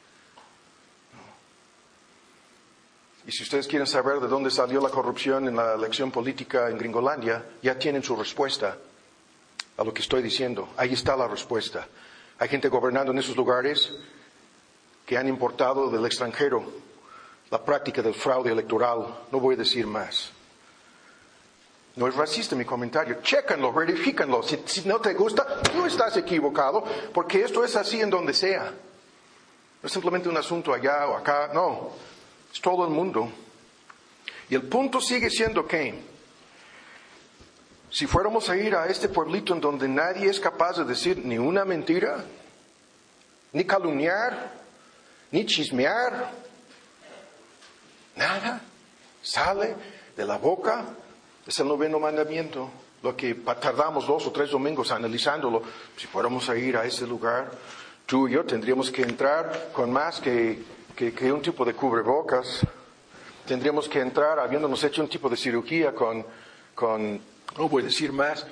Y si ustedes quieren saber de dónde salió la corrupción en la elección política en Gringolandia, ya tienen su respuesta a lo que estoy diciendo. Ahí está la respuesta. Hay gente gobernando en esos lugares que han importado del extranjero la práctica del fraude electoral. No voy a decir más. No es racista mi comentario. Chécanlo, verifícanlo. Si no te gusta, tú estás equivocado, porque esto es así en donde sea. No es simplemente un asunto allá o acá, no. Es todo el mundo. Y el punto sigue siendo que Si fuéramos a ir a este pueblito en donde nadie es capaz de decir ni una mentira, ni calumniar, ni chismear, nada sale de la boca, es el 9º mandamiento, lo que tardamos 2 o 3 domingos analizándolo. Si fuéramos a ir a ese lugar, tú y yo tendríamos que entrar con más que un tipo de cubrebocas. Tendríamos que entrar habiéndonos hecho un tipo de cirugía con no voy a decir más,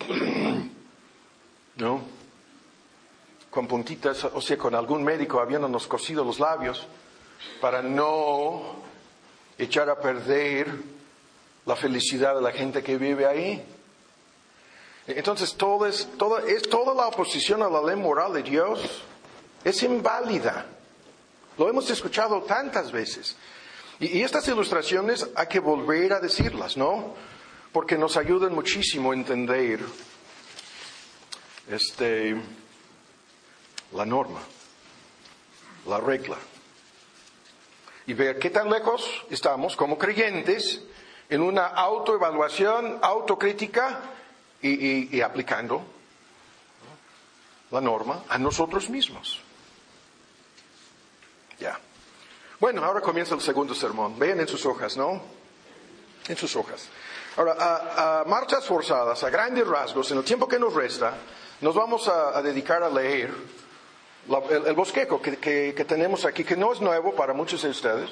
¿no? Con puntitas, o sea, con algún médico habiéndonos cosido los labios para no echar a perder la felicidad de la gente que vive ahí. Entonces, toda la oposición a la ley moral de Dios es inválida. Lo hemos escuchado tantas veces. Y estas ilustraciones hay que volver a decirlas, ¿no? Porque nos ayudan muchísimo a entender la norma, la regla. Y ver qué tan lejos estamos como creyentes en una autoevaluación, autocrítica y aplicando la norma a nosotros mismos. Ya. Bueno, ahora comienza el segundo sermón. Vean en sus hojas, ¿no? En sus hojas. Ahora, a marchas forzadas, a grandes rasgos, en el tiempo que nos resta, nos vamos a dedicar a leer el bosquejo que tenemos aquí, que no es nuevo para muchos de ustedes.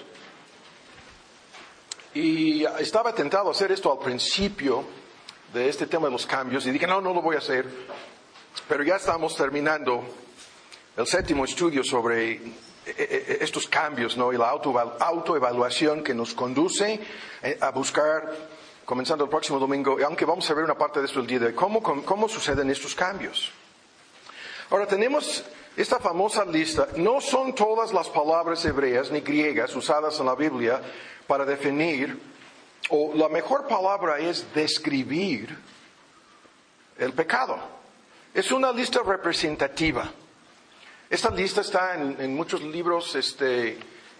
Y estaba tentado a hacer esto al principio de este tema de los cambios, y dije, no lo voy a hacer. Pero ya estamos terminando el 7º estudio sobre estos cambios, ¿no? Y la autoevaluación que nos conduce a buscar, comenzando el próximo domingo, aunque vamos a ver una parte de esto el día de hoy, cómo suceden estos cambios. Ahora tenemos esta famosa lista. No son todas las palabras hebreas ni griegas usadas en la Biblia para definir, o la mejor palabra es describir el pecado. Es una lista representativa. Esta lista está en muchos libros de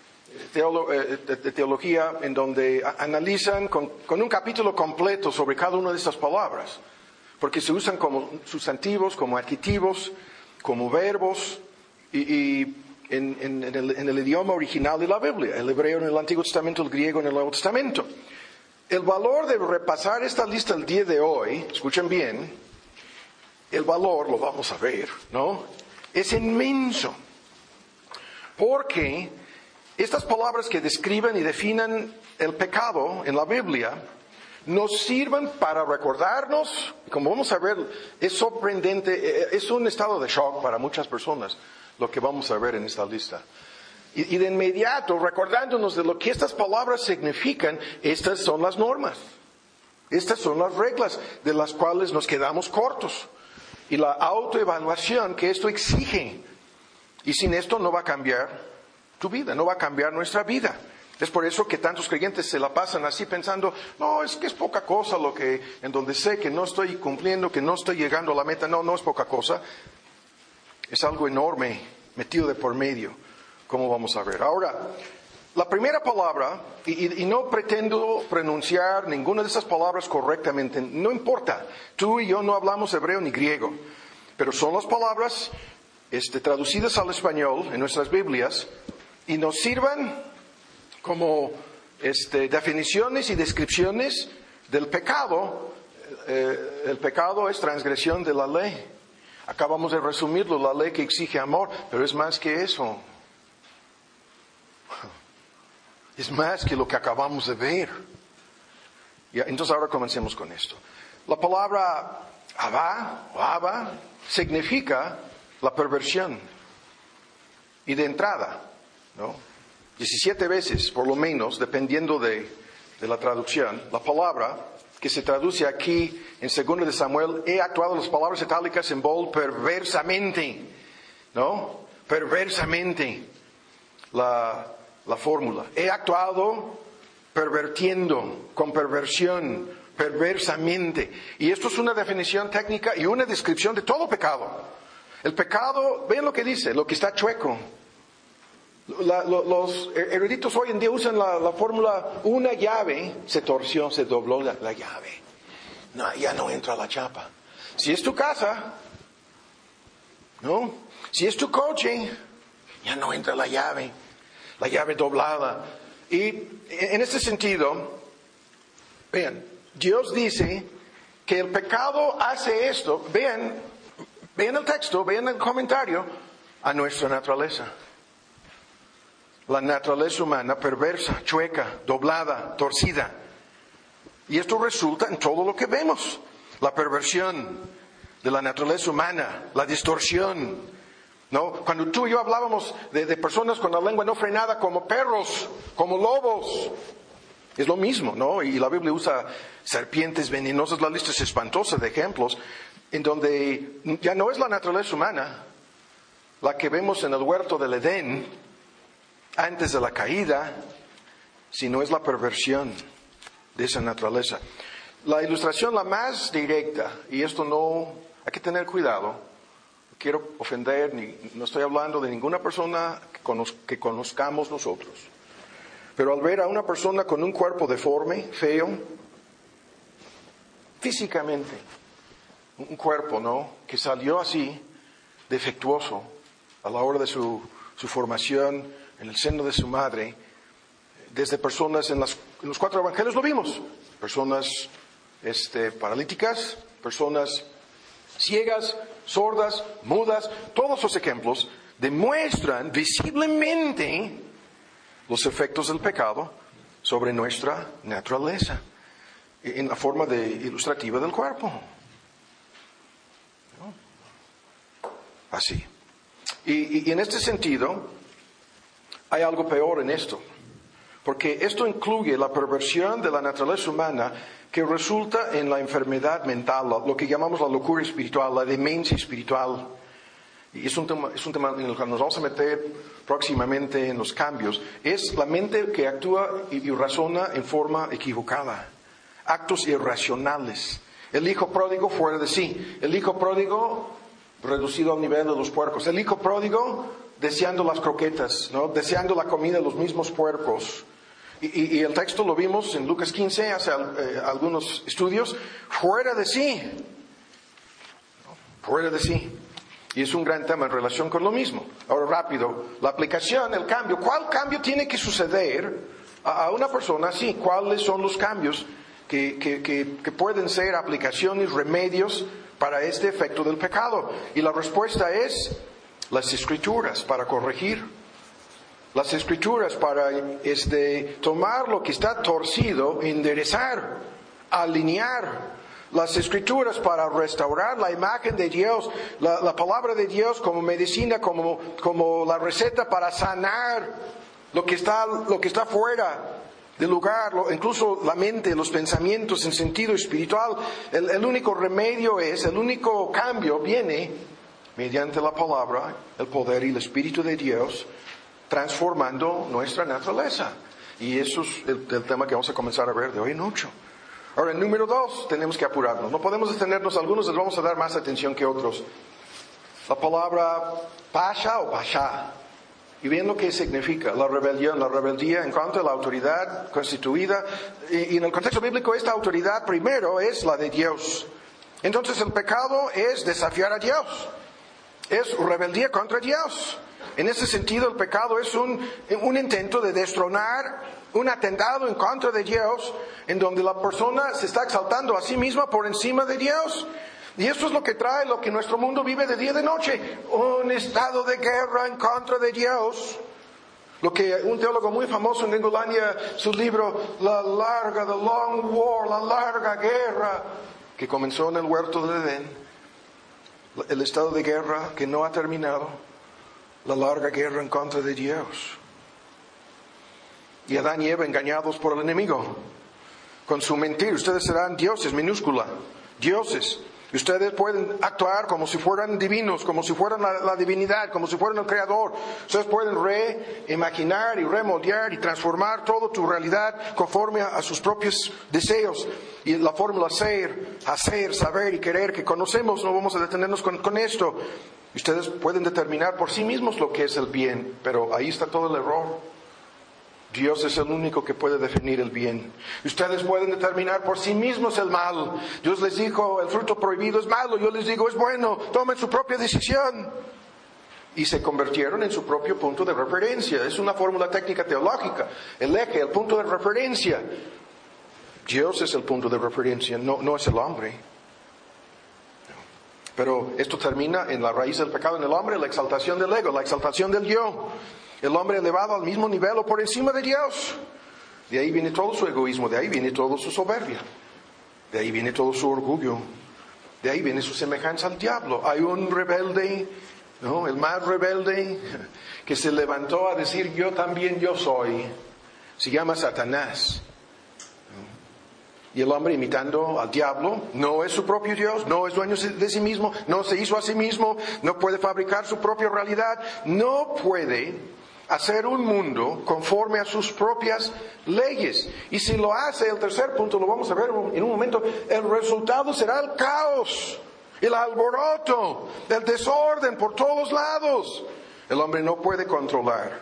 teología, en donde analizan con un capítulo completo sobre cada una de estas palabras, porque se usan como sustantivos, como adjetivos, como verbos, y en el idioma original de la Biblia, el hebreo en el Antiguo Testamento, el griego en el Nuevo Testamento. El valor de repasar esta lista el día de hoy, escuchen bien, el valor, lo vamos a ver, ¿no? Es inmenso, porque estas palabras que describen y definen el pecado en la Biblia nos sirven para recordarnos, como vamos a ver, es sorprendente, es un estado de shock para muchas personas lo que vamos a ver en esta lista. Y de inmediato, recordándonos de lo que estas palabras significan, estas son las normas, estas son las reglas de las cuales nos quedamos cortos. Y la autoevaluación que esto exige. Y sin esto no va a cambiar tu vida, no va a cambiar nuestra vida. Es por eso que tantos creyentes se la pasan así pensando, no, es que es poca cosa en donde sé que no estoy cumpliendo, que no estoy llegando a la meta. No es poca cosa. Es algo enorme metido de por medio, como vamos a ver. Ahora, la primera palabra, y no pretendo pronunciar ninguna de esas palabras correctamente, no importa. Tú y yo no hablamos hebreo ni griego, pero son las palabras traducidas al español en nuestras Biblias y nos sirven como definiciones y descripciones del pecado. El pecado es transgresión de la ley. Acabamos de resumirlo, la ley que exige amor, pero es más que eso. Es más que lo que acabamos de ver. Entonces ahora comencemos con esto. La palabra Abba significa la perversión. Y de entrada, ¿no? 17 veces, por lo menos, dependiendo de la traducción, la palabra que se traduce aquí en 2 de Samuel, he actuado, las palabras itálicas en bold, perversamente, ¿no? Perversamente. La fórmula. He actuado pervertiendo, con perversión, perversamente. Y esto es una definición técnica y una descripción de todo pecado. El pecado, ven lo que dice, lo que está chueco. Los eruditos hoy en día usan la fórmula, una llave se torció, se dobló la llave. no, ya no entra la chapa. Si es tu casa, ¿no? Si es tu coche, ya no entra la llave doblada. Y en este sentido, vean, Dios dice que el pecado hace esto, vean el texto, vean el comentario, a nuestra naturaleza. La naturaleza humana perversa, chueca, doblada, torcida. Y esto resulta en todo lo que vemos. La perversión de la naturaleza humana, la distorsión, ¿no? Cuando tú y yo hablábamos de personas con la lengua no frenada como perros, como lobos, es lo mismo, ¿no? Y la Biblia usa serpientes venenosas, la lista es espantosa de ejemplos, en donde ya no es la naturaleza humana la que vemos en el huerto del Edén antes de la caída, sino es la perversión de esa naturaleza. La ilustración la más directa, y esto no, hay que tener cuidado, no quiero ofender, no estoy hablando de ninguna persona que conozcamos nosotros, pero al ver a una persona con un cuerpo deforme, feo, físicamente, un cuerpo, ¿no?, que salió así, defectuoso, a la hora de su formación en el seno de su madre, desde personas en los 4 evangelios lo vimos, personas paralíticas, personas ciegas, sordas, mudas, todos esos ejemplos demuestran visiblemente los efectos del pecado sobre nuestra naturaleza, en la forma ilustrativa del cuerpo. ¿No? Así. Y en este sentido, hay algo peor en esto, porque esto incluye la perversión de la naturaleza humana que resulta en la enfermedad mental, lo que llamamos la locura espiritual, la demencia espiritual. Y es un tema en el que nos vamos a meter próximamente en los cambios. Es la mente que actúa y razona en forma equivocada, actos irracionales. El hijo pródigo fuera de sí, el hijo pródigo reducido al nivel de los puercos, el hijo pródigo deseando las croquetas, ¿no?, deseando la comida de los mismos puercos. Y el texto lo vimos en Lucas 15 hace algunos estudios, fuera de sí, fuera de sí. Y es un gran tema en relación con lo mismo. Ahora rápido, la aplicación, el cambio. ¿Cuál cambio tiene que suceder a una persona así? ¿Cuáles son los cambios que pueden ser aplicaciones, remedios para este efecto del pecado? Y la respuesta es las Escrituras para corregir. Las Escrituras para tomar lo que está torcido, enderezar, alinear. Las Escrituras para restaurar la imagen de Dios, la palabra de Dios como medicina, como la receta para sanar lo que está fuera del lugar, incluso la mente, los pensamientos en sentido espiritual. El único remedio el único cambio viene mediante la palabra, el poder y el Espíritu de Dios, transformando nuestra naturaleza. Y eso es el tema que vamos a comenzar a ver de hoy en 8. Ahora, en número 2, tenemos que apurarnos. No podemos detenernos, algunos les vamos a dar más atención que otros. La palabra pasha o pasha. Y bien lo que significa la rebelión, la rebeldía en contra de la autoridad constituida. Y en el contexto bíblico, esta autoridad primero es la de Dios. Entonces el pecado es desafiar a Dios. Es rebeldía contra Dios. En ese sentido, el pecado es un intento de destronar, un atentado en contra de Dios, en donde la persona se está exaltando a sí misma por encima de Dios. Y esto es lo que trae lo que nuestro mundo vive de día y de noche, un estado de guerra en contra de Dios. Lo que un teólogo muy famoso en Inglaterra, su libro, The Long War, la larga guerra, que comenzó en el huerto de Edén, el estado de guerra que no ha terminado, la larga guerra en contra de Dios. Y Adán y Eva engañados por el enemigo con su mentira. Ustedes serán dioses, minúscula, dioses. Y ustedes pueden actuar como si fueran divinos, como si fueran la divinidad, como si fueran el creador. Ustedes pueden reimaginar y remoldear y transformar toda tu realidad conforme a sus propios deseos. Y la fórmula ser, hacer, saber y querer que conocemos, no vamos a detenernos con esto. Ustedes pueden determinar por sí mismos lo que es el bien, pero ahí está todo el error. Dios es el único que puede definir el bien. Ustedes pueden determinar por sí mismos el mal. Dios les dijo, el fruto prohibido es malo. Yo les digo, es bueno. Tomen su propia decisión. Y se convirtieron en su propio punto de referencia. Es una fórmula técnica teológica. El eje, el punto de referencia. Dios es el punto de referencia, no es el hombre. Pero esto termina en la raíz del pecado en el hombre, la exaltación del ego, la exaltación del yo. El hombre elevado al mismo nivel o por encima de Dios. De ahí viene todo su egoísmo, de ahí viene toda su soberbia. De ahí viene todo su orgullo. De ahí viene su semejanza al diablo. Hay un rebelde, ¿no? El más rebelde, que se levantó a decir, yo también yo soy. Se llama Satanás. Y el hombre imitando al diablo, no es su propio Dios, no es dueño de sí mismo, no se hizo a sí mismo, no puede fabricar su propia realidad, no puede hacer un mundo conforme a sus propias leyes. Y si lo hace, el tercer punto, lo vamos a ver en un momento, el resultado será el caos, el alboroto, el desorden por todos lados. El hombre no puede controlar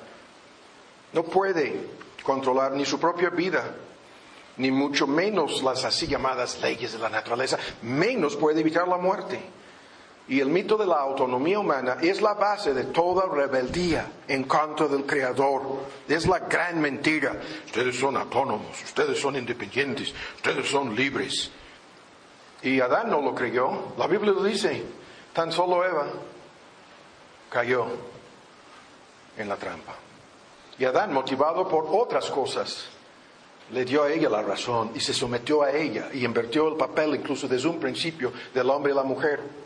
ni su propia vida, ni mucho menos las así llamadas leyes de la naturaleza, menos puede evitar la muerte. Y el mito de la autonomía humana es la base de toda rebeldía en contra del Creador. Es la gran mentira. Ustedes son autónomos, ustedes son independientes, ustedes son libres. Y Adán no lo creyó. La Biblia lo dice. Tan solo Eva cayó en la trampa. Y Adán, motivado por otras cosas, le dio a ella la razón y se sometió a ella y invirtió el papel incluso desde un principio del hombre y la mujer.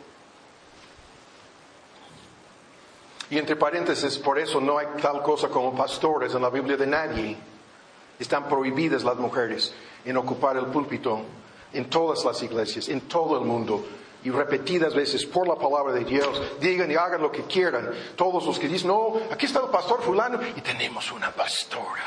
Y entre paréntesis, por eso no hay tal cosa como pastores en la Biblia de nadie. Están prohibidas las mujeres en ocupar el púlpito en todas las iglesias, en todo el mundo. Y repetidas veces por la palabra de Dios, digan y hagan lo que quieran. Todos los que dicen, no, aquí está el pastor fulano y tenemos una pastora.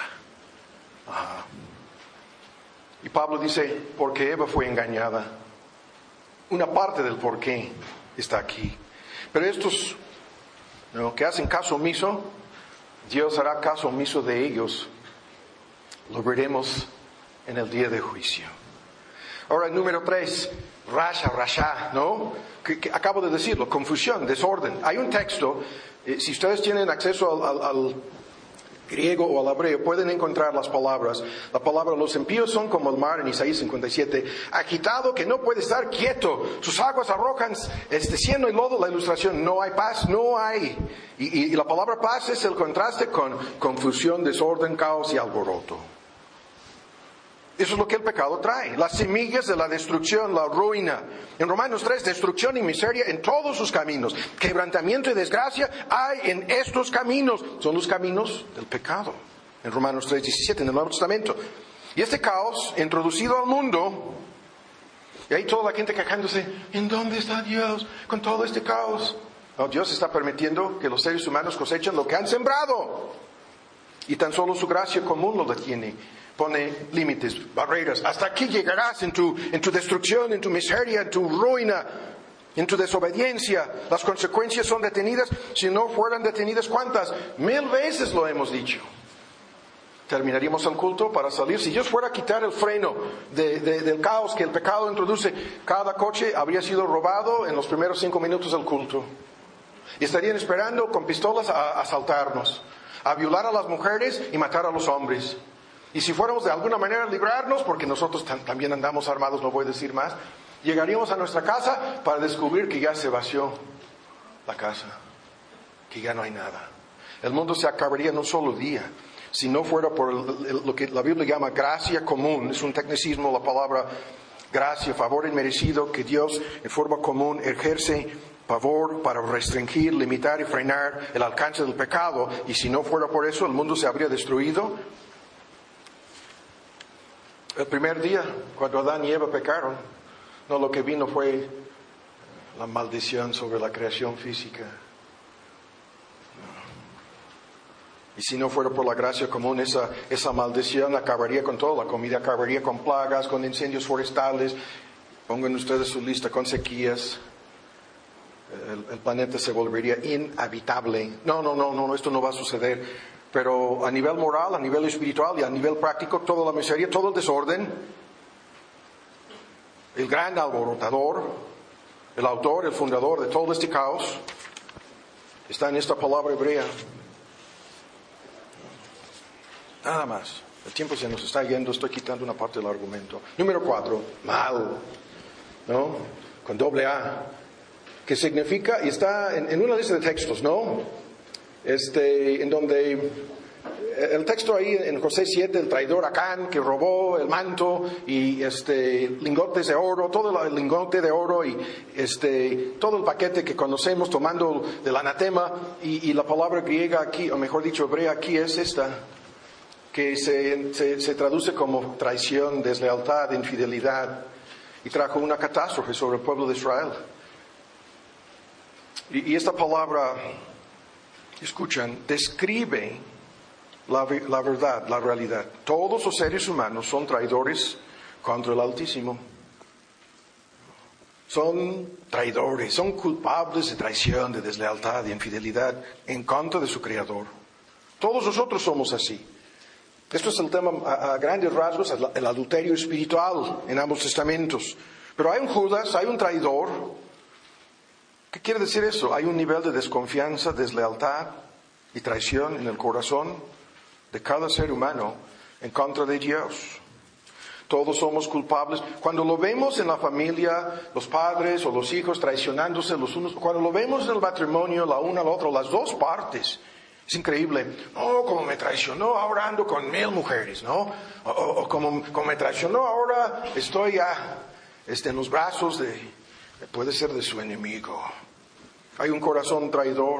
Y Pablo dice, porque Eva fue engañada. Una parte del por qué está aquí. Pero estos que hacen caso omiso, Dios hará caso omiso de ellos. Lo veremos en el día de juicio. Ahora, número 3, rasha, ¿no? Que acabo de decirlo, confusión, desorden. Hay un texto, si ustedes tienen acceso al griego o al hebreo, pueden encontrar las palabras. La palabra, los impíos son como el mar en Isaías 57, agitado que no puede estar quieto, sus aguas arrojan cieno y lodo. La ilustración, no hay paz, no hay. Y la palabra paz es el contraste con confusión, desorden, caos y alboroto. Eso es lo que el pecado trae, las semillas de la destrucción, la ruina. En Romanos 3, destrucción y miseria en todos sus caminos. Quebrantamiento y desgracia hay en estos caminos. Son los caminos del pecado. En Romanos 3:17, en el Nuevo Testamento. Y este caos introducido al mundo, y ahí toda la gente quejándose, ¿en dónde está Dios con todo este caos? No, Dios está permitiendo que los seres humanos cosechen lo que han sembrado. Y tan solo su gracia común lo detiene. Pone límites, barreras. Hasta aquí llegarás en tu destrucción, en tu miseria, en tu ruina, en tu desobediencia. Las consecuencias son detenidas. Si no fueran detenidas, ¿cuántas? 1000 veces lo hemos dicho. Terminaríamos el culto para salir. Si Dios fuera a quitar el freno del caos que el pecado introduce, cada coche habría sido robado en los primeros 5 minutos del culto. Y estarían esperando con pistolas a asaltarnos, a violar a las mujeres y matar a los hombres. Y si fuéramos de alguna manera a librarnos, porque nosotros también andamos armados, no voy a decir más, llegaríamos a nuestra casa para descubrir que ya se vació la casa, que ya no hay nada. El mundo se acabaría en un solo día. Si no fuera por lo que la Biblia llama gracia común, es un tecnicismo la palabra gracia, favor inmerecido, que Dios en forma común ejerce favor para restringir, limitar y frenar el alcance del pecado. Y si no fuera por eso, el mundo se habría destruido. El primer día, cuando Adán y Eva pecaron, no, lo que vino fue la maldición sobre la creación física. Y si no fuera por la gracia común, esa maldición acabaría con todo. La comida acabaría con plagas, con incendios forestales. Pongan ustedes su lista, con sequías. El planeta se volvería inhabitable. No, esto no va a suceder. pero a nivel moral, a nivel espiritual y a nivel práctico, toda la miseria, todo el desorden, el gran alborotador, el autor, el fundador de todo este caos, está en esta palabra hebrea. Nada más. El tiempo se nos está yendo, estoy quitando una parte del argumento. Número 4, mal, ¿no? Con doble A, que significa, y está en una lista de textos, ¿no? En donde el texto ahí en José 7, el traidor Acán que robó el manto y lingotes de oro, todo el lingote de oro y todo el paquete que conocemos tomando del anatema y la palabra griega aquí, o mejor dicho hebrea aquí es esta, que se traduce como traición, deslealtad, infidelidad y trajo una catástrofe sobre el pueblo de Israel. Y esta palabra, escuchan, describe la verdad, la realidad. Todos los seres humanos son traidores contra el Altísimo. Son traidores, son culpables de traición, de deslealtad, de infidelidad en contra de su Creador. Todos nosotros somos así. Esto es el tema a grandes rasgos, el adulterio espiritual en ambos testamentos. Pero hay un Judas, hay un traidor. ¿Qué quiere decir eso? Hay un nivel de desconfianza, deslealtad y traición en el corazón de cada ser humano en contra de Dios. Todos somos culpables. Cuando lo vemos en la familia, los padres o los hijos traicionándose los unos, cuando lo vemos en el matrimonio, la una a la otra, las dos partes, es increíble. No, como me traicionó, ahora ando con 1000 mujeres, ¿no? O como me traicionó, ahora estoy ya en los brazos puede ser de su enemigo. Hay un corazón traidor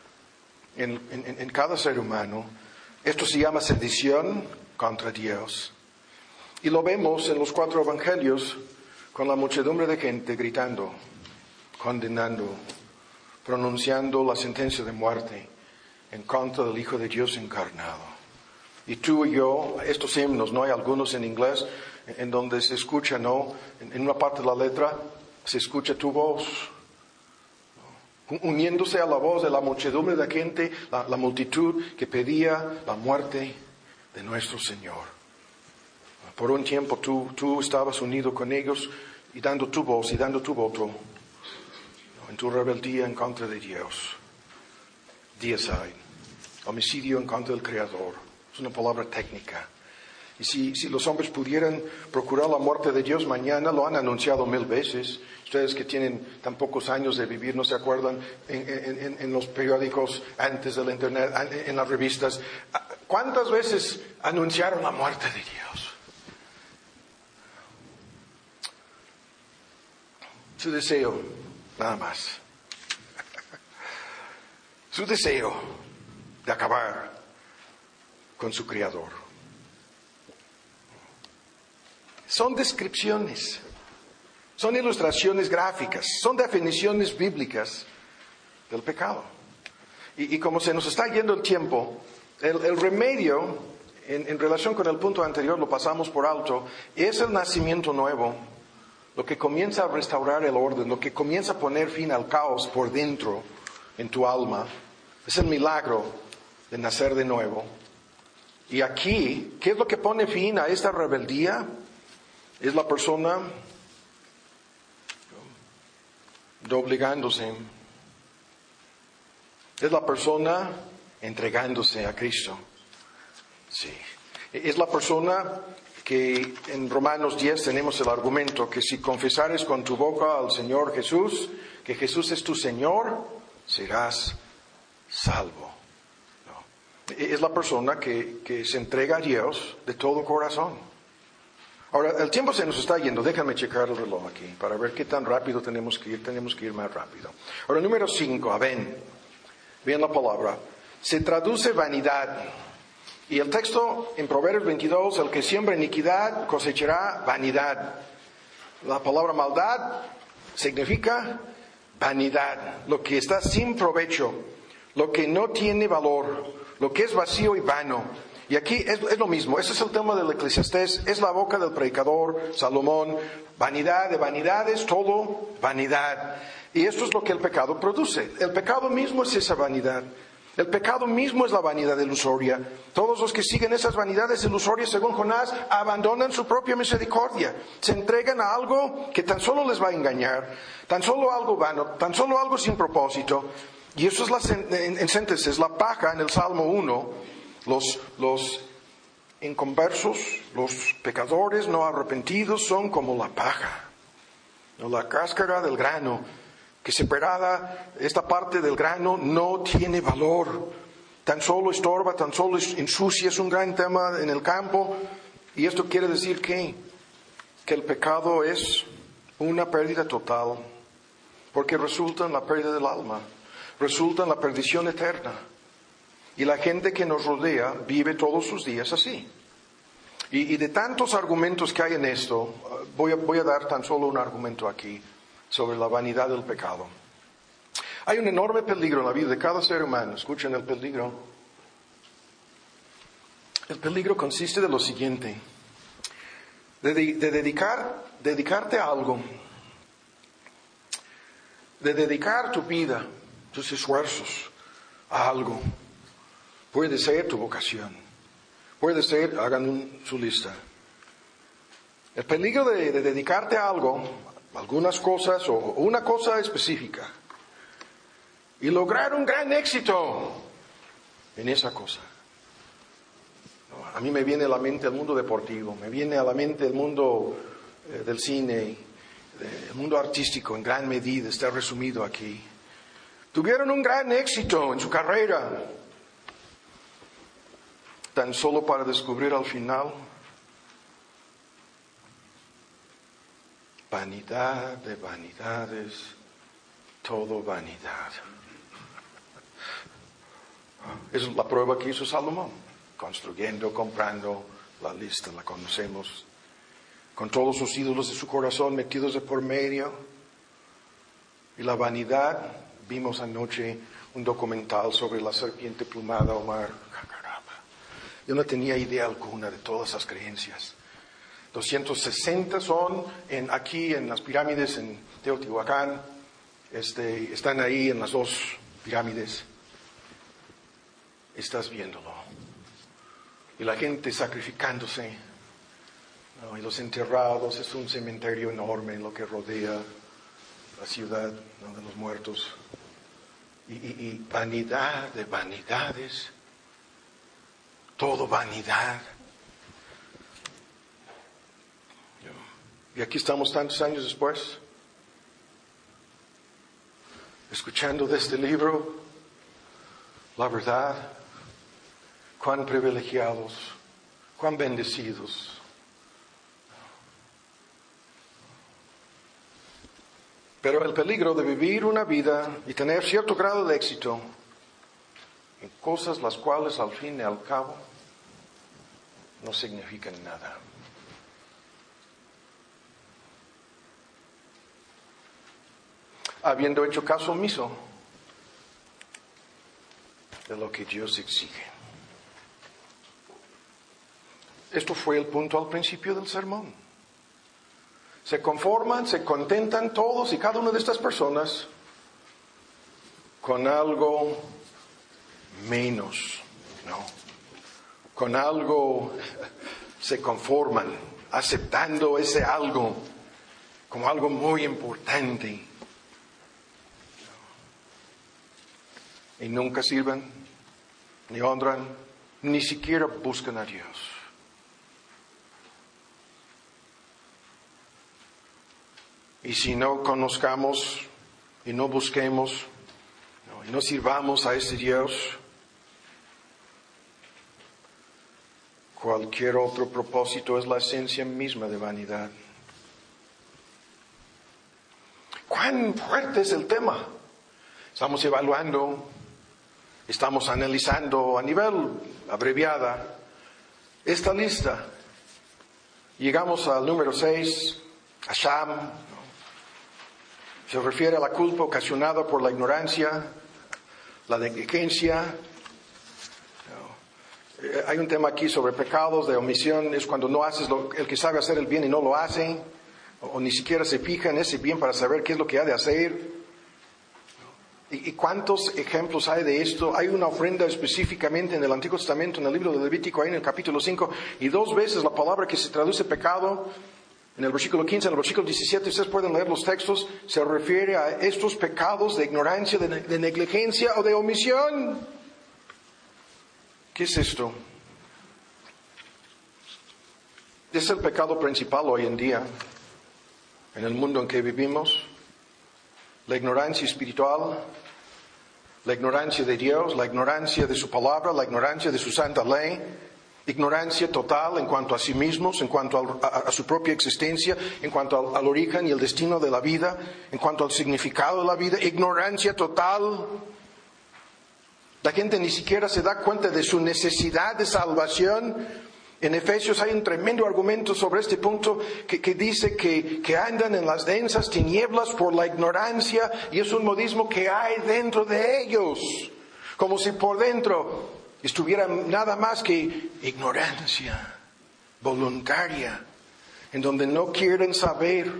en cada ser humano. Esto se llama sedición contra Dios. Y lo vemos en los 4 evangelios con la muchedumbre de gente gritando, condenando, pronunciando la sentencia de muerte en contra del Hijo de Dios encarnado. Y tú y yo, estos himnos, ¿no? Hay algunos en inglés en donde se escucha, ¿no? En una parte de la letra se escucha tu voz, uniéndose a la voz de la muchedumbre de gente, la multitud que pedía la muerte de nuestro Señor. Por un tiempo tú estabas unido con ellos y dando tu voz y dando tu voto en tu rebeldía en contra de Dios. Deicide, homicidio en contra del Creador. Es una palabra técnica. Y si los hombres pudieran procurar la muerte de Dios mañana, lo han anunciado 1000 veces. Ustedes que tienen tan pocos años de vivir, ¿no se acuerdan? En los periódicos, antes del internet, en las revistas. ¿Cuántas veces anunciaron la muerte de Dios? Su deseo, nada más. Su deseo de acabar con su Creador. Son descripciones, son ilustraciones gráficas, son definiciones bíblicas del pecado. Y como se nos está yendo el tiempo, el remedio en relación con el punto anterior, lo pasamos por alto, es el nacimiento nuevo, lo que comienza a restaurar el orden, lo que comienza a poner fin al caos por dentro en tu alma. Es el milagro de nacer de nuevo. Y aquí, ¿qué es lo que pone fin a esta rebeldía? Es la persona doblegándose. Es la persona entregándose a Cristo. Sí. Es la persona que en Romanos 10 tenemos el argumento que si confesares con tu boca al Señor Jesús, que Jesús es tu Señor, serás salvo. No. Es la persona que se entrega a Dios de todo corazón. Ahora, el tiempo se nos está yendo. Déjame checar el reloj aquí para ver qué tan rápido tenemos que ir. Tenemos que ir más rápido. Ahora, número 5, ven la palabra. Se traduce vanidad. Y el texto en Proverbios 22, el que siembra iniquidad cosechará vanidad. La palabra maldad significa vanidad. Lo que está sin provecho, lo que no tiene valor, lo que es vacío y vano. Y aquí es lo mismo, ese es el tema del Eclesiastés, es la boca del predicador Salomón, vanidad de vanidades, todo vanidad. Y esto es lo que el pecado produce, el pecado mismo es esa vanidad. El pecado mismo es la vanidad ilusoria. Todos los que siguen esas vanidades ilusorias, según Jonás, abandonan su propia misericordia. Se entregan a algo que tan solo les va a engañar, tan solo algo vano, tan solo algo sin propósito. Y eso es en síntesis, la paja en el Salmo 1. Los inconversos, los pecadores no arrepentidos son como la paja, la cáscara del grano, que separada esta parte del grano no tiene valor, tan solo estorba, tan solo ensucia, es un gran tema en el campo. Y esto quiere decir que el pecado es una pérdida total, porque resulta en la pérdida del alma, resulta en la perdición eterna. Y la gente que nos rodea vive todos sus días así. Y de tantos argumentos que hay en esto, voy a dar tan solo un argumento aquí sobre la vanidad del pecado. Hay un enorme peligro en la vida de cada ser humano. Escuchen el peligro. El peligro consiste de lo siguiente: de dedicarte a algo, de dedicar tu vida, tus esfuerzos a algo. Puede ser tu vocación, puede ser, hagan su lista. El peligro de dedicarte a algo, algunas cosas o una cosa específica, y lograr un gran éxito en esa cosa. A mí me viene a la mente el mundo deportivo, me viene a la mente el mundo del cine, el mundo artístico en gran medida, está resumido aquí. Tuvieron un gran éxito en su carrera, tan solo para descubrir al final: vanidad de vanidades, todo vanidad. Esa es la prueba que hizo Salomón, construyendo, comprando, la lista la conocemos, con todos sus ídolos de su corazón metidos de por medio. Y la vanidad, vimos anoche un documental sobre la serpiente plumada, Omar. Yo no tenía idea alguna de todas esas creencias. 260 son aquí en las pirámides en Teotihuacán. Están ahí en las dos pirámides. Estás viéndolo. Y la gente sacrificándose. Y los enterrados. Es un cementerio enorme en lo que rodea la ciudad de los muertos. Y vanidad de vanidades. Todo vanidad. Y aquí estamos tantos años después, escuchando de este libro la verdad. Cuán privilegiados, cuán bendecidos. Pero el peligro de vivir una vida y tener cierto grado de éxito en cosas las cuales al fin y al cabo no significan nada. Habiendo hecho caso omiso de lo que Dios exige. Esto fue el punto al principio del sermón. Se conforman, se contentan todos y cada una de estas personas con algo menos, ¿no? Con algo se conforman, aceptando ese algo como algo muy importante. Y nunca sirven, ni honran, ni siquiera buscan a Dios. Y si no conozcamos y no busquemos y no sirvamos a ese Dios, cualquier otro propósito es la esencia misma de vanidad. ¿Cuán fuerte es el tema? Estamos evaluando, estamos analizando a nivel abreviada esta lista. Llegamos al número 6, Asham. Se refiere a la culpa ocasionada por la ignorancia, la negligencia. Hay un tema aquí sobre pecados de omisión, es cuando no haces el que sabe hacer el bien y no lo hace, o ni siquiera se fija en ese bien para saber qué es lo que ha de hacer. ¿Y cuántos ejemplos hay de esto? Hay una ofrenda específicamente en el Antiguo Testamento, en el libro de Levítico, ahí en el capítulo 5, y 2 veces la palabra que se traduce pecado, en el versículo 15, en el versículo 17, ustedes pueden leer los textos, se refiere a estos pecados de ignorancia, de negligencia o de omisión. ¿Qué es esto? Es el pecado principal hoy en día, en el mundo en que vivimos. La ignorancia espiritual, la ignorancia de Dios, la ignorancia de su palabra, la ignorancia de su santa ley, ignorancia total en cuanto a sí mismos, en cuanto a su propia existencia, en cuanto al origen y el destino de la vida, en cuanto al significado de la vida, ignorancia total. La gente ni siquiera se da cuenta de su necesidad de salvación. En Efesios hay un tremendo argumento sobre este punto que dice que andan en las densas tinieblas por la ignorancia, y es un modismo que hay dentro de ellos, como si por dentro estuviera nada más que ignorancia voluntaria, en donde no quieren saber.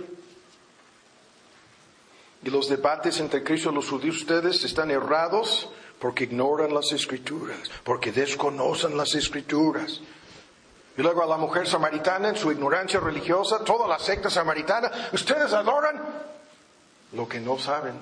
Y los debates entre Cristo y los judíos, ustedes están errados porque ignoran las Escrituras, porque desconocen las Escrituras. Y luego a la mujer samaritana en su ignorancia religiosa, toda la secta samaritana, ustedes adoran lo que no saben.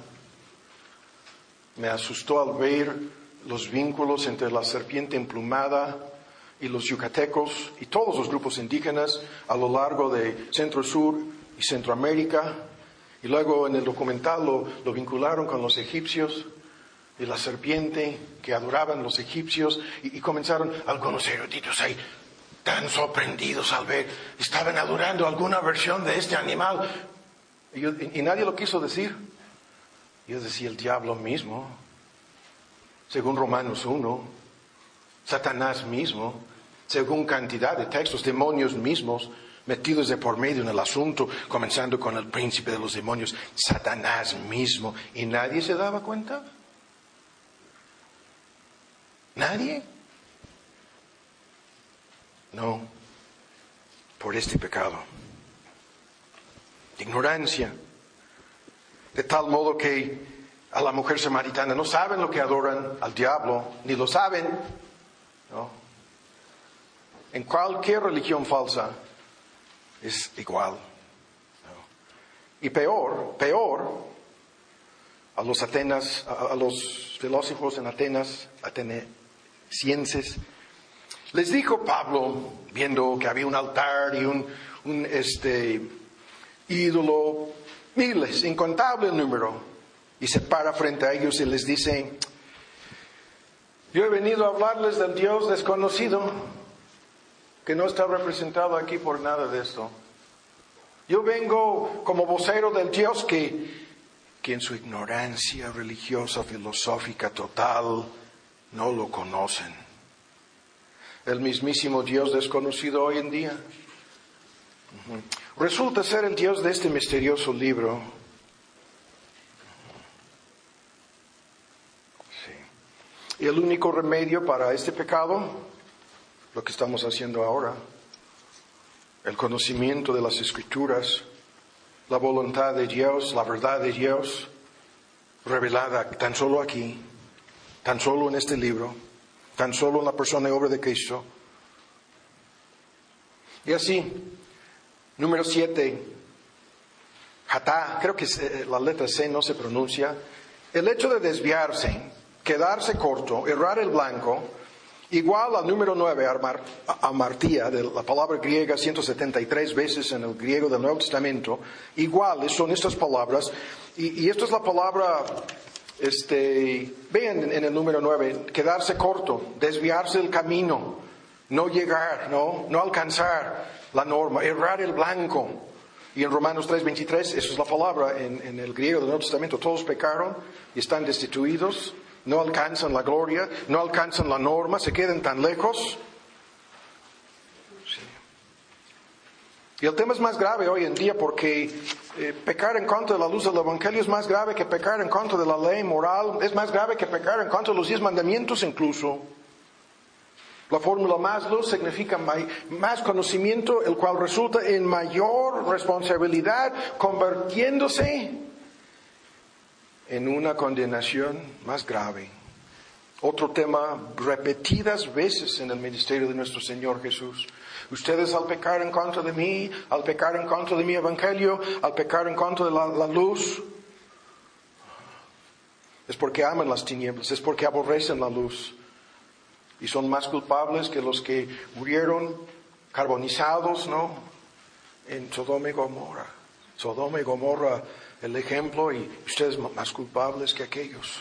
Me asustó al ver los vínculos entre la serpiente emplumada y los yucatecos y todos los grupos indígenas a lo largo de Centro Sur y Centroamérica. Y luego en el documental lo vincularon con los egipcios y la serpiente que adoraban los egipcios, y comenzaron algunos eruditos ahí tan sorprendidos al ver, estaban adorando alguna versión de este animal. Y nadie lo quiso decir. Yo decía, el diablo mismo, según Romanos 1, Satanás mismo, según cantidad de textos, demonios mismos metidos de por medio en el asunto, comenzando con el príncipe de los demonios, Satanás mismo. ¿Y nadie se daba cuenta? ¿Nadie? No, por este pecado. Ignorancia. De tal modo que a la mujer samaritana no saben lo que adoran al diablo, ni lo saben. ¿No? En cualquier religión falsa es igual. ¿No? Y peor, a los filósofos en Atenas, atenienses, les dijo Pablo, viendo que había un altar y un ídolo, miles, incontable el número, y se para frente a ellos y les dice, yo he venido a hablarles del Dios desconocido, que no está representado aquí por nada de esto. Yo vengo como vocero del Dios que en su ignorancia religiosa, filosófica total, no lo conocen. El mismísimo Dios desconocido hoy en día. Resulta ser el Dios de este misterioso libro. Sí. Y el único remedio para este pecado, lo que estamos haciendo ahora, el conocimiento de las Escrituras, la voluntad de Dios, la verdad de Dios, revelada tan solo aquí, tan solo en este libro, tan solo en la persona y obra de Cristo. Y así, número 7, hatá, creo que la letra C no se pronuncia. El hecho de desviarse, quedarse corto, errar el blanco, igual al número 9, amartía, de la palabra griega 173 veces en el griego del Nuevo Testamento, iguales son estas palabras, y esta es la palabra, vean en el número 9, quedarse corto, desviarse del camino, no llegar, no alcanzar la norma, errar el blanco. Y en Romanos 3:23, esa es la palabra en el griego del Nuevo Testamento, todos pecaron y están destituidos, no alcanzan la gloria, no alcanzan la norma, se quedan tan lejos. Sí. Y el tema es más grave hoy en día porque pecar en contra de la luz del Evangelio es más grave que pecar en contra de la ley moral, es más grave que pecar en contra de los 10 mandamientos incluso. La fórmula más luz significa más conocimiento, el cual resulta en mayor responsabilidad, convirtiéndose en una condenación más grave. Otro tema repetidas veces en el ministerio de nuestro Señor Jesús. Ustedes al pecar en contra de mí, al pecar en contra de mi evangelio, al pecar en contra de la luz, es porque aman las tinieblas, es porque aborrecen la luz. Y son más culpables que los que murieron carbonizados, ¿no? En Sodoma y Gomorra. Sodoma y Gomorra, el ejemplo, y ustedes más culpables que aquellos.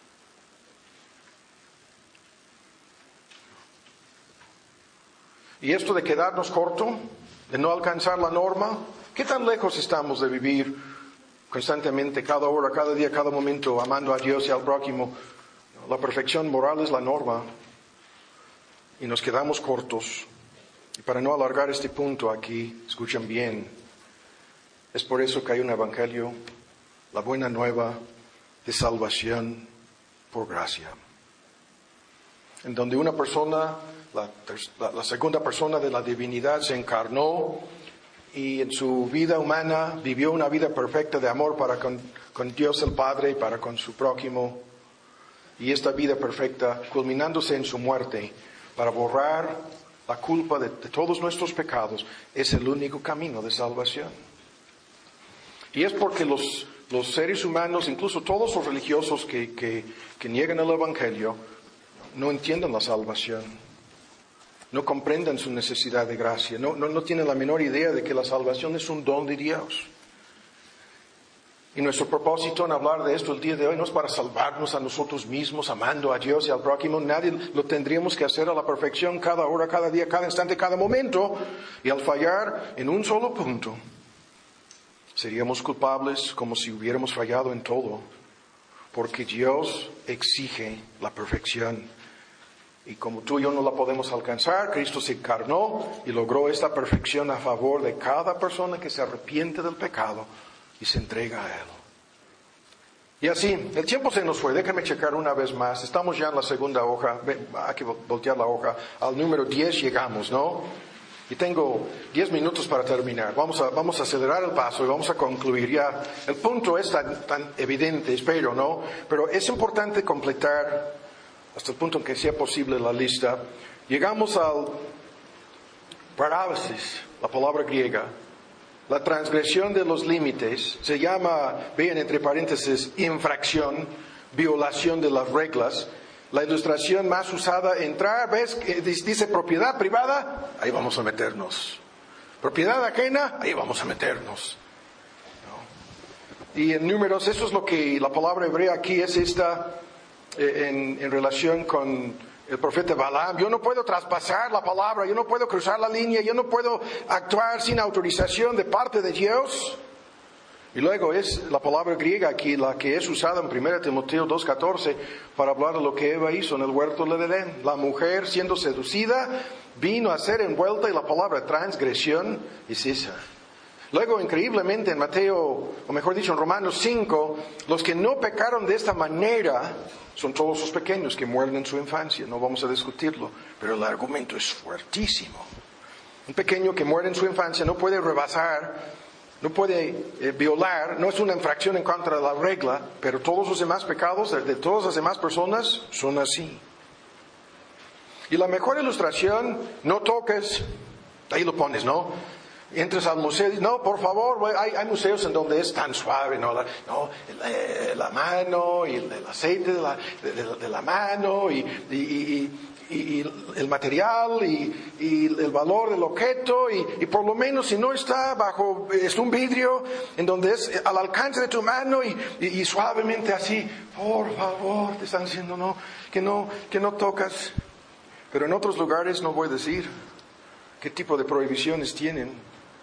Y esto de quedarnos corto, de no alcanzar la norma, ¿qué tan lejos estamos de vivir constantemente, cada hora, cada día, cada momento, amando a Dios y al prójimo? La perfección moral es la norma y nos quedamos cortos. Y para no alargar este punto aquí, escuchen bien, es por eso que hay un evangelio, la buena nueva de salvación por gracia, en donde una persona, la segunda persona de la divinidad, se encarnó y en su vida humana vivió una vida perfecta de amor para con Dios el Padre y para con su prójimo. Y esta vida perfecta, culminándose en su muerte, para borrar la culpa de todos nuestros pecados, es el único camino de salvación. Y es porque los seres humanos, incluso todos los religiosos que niegan el Evangelio, no entienden la salvación, no comprenden su necesidad de gracia, no tienen la menor idea de que la salvación es un don de Dios. Y nuestro propósito en hablar de esto el día de hoy no es para salvarnos a nosotros mismos, amando a Dios y al prójimo. Nadie lo tendríamos que hacer a la perfección cada hora, cada día, cada instante, cada momento. Y al fallar en un solo punto, seríamos culpables como si hubiéramos fallado en todo, porque Dios exige la perfección. Y como tú y yo no la podemos alcanzar, Cristo se encarnó y logró esta perfección a favor de cada persona que se arrepiente del pecado y se entrega a Él. Y así, el tiempo se nos fue. Déjame checar una vez más. Estamos ya en la segunda hoja. Hay que voltear la hoja. Al número 10 llegamos, ¿no? Y tengo 10 minutos para terminar. Vamos a acelerar el paso y vamos a concluir ya. El punto es tan evidente, espero, ¿no? Pero es importante completar hasta el punto en que sea posible la lista. Llegamos al parábasis, la palabra griega. La transgresión de los límites se llama, vean entre paréntesis, infracción, violación de las reglas. La ilustración más usada, entrar, ¿ves? Dice propiedad privada, ahí vamos a meternos. Propiedad ajena, ahí vamos a meternos. ¿No? Y en Números, eso es lo que la palabra hebrea aquí es esta, en relación con el profeta Balaam. Yo no puedo traspasar la palabra, yo no puedo cruzar la línea, yo no puedo actuar sin autorización de parte de Dios. Y luego es la palabra griega aquí, la que es usada en 1 Timoteo 2:14 para hablar de lo que Eva hizo en el huerto de Edén. La mujer, siendo seducida, vino a ser envuelta, y la palabra transgresión es esa. Luego, increíblemente, en Mateo, o mejor dicho, en Romanos 5, los que no pecaron de esta manera son todos los pequeños que mueren en su infancia. No vamos a discutirlo, pero el argumento es fuertísimo. Un pequeño que muere en su infancia no puede rebasar, no puede violar, no es una infracción en contra de la regla, pero todos los demás pecados de todas las demás personas son así. Y la mejor ilustración, no toques, ahí lo pones, ¿no? Entres al museo y no, por favor, hay museos en donde es tan suave, ¿no? La mano y el aceite de la mano y el material y el valor del objeto y por lo menos si no está es un vidrio en donde es al alcance de tu mano y suavemente así, por favor, te están diciendo que no tocas. Pero en otros lugares no voy a decir qué tipo de prohibiciones tienen.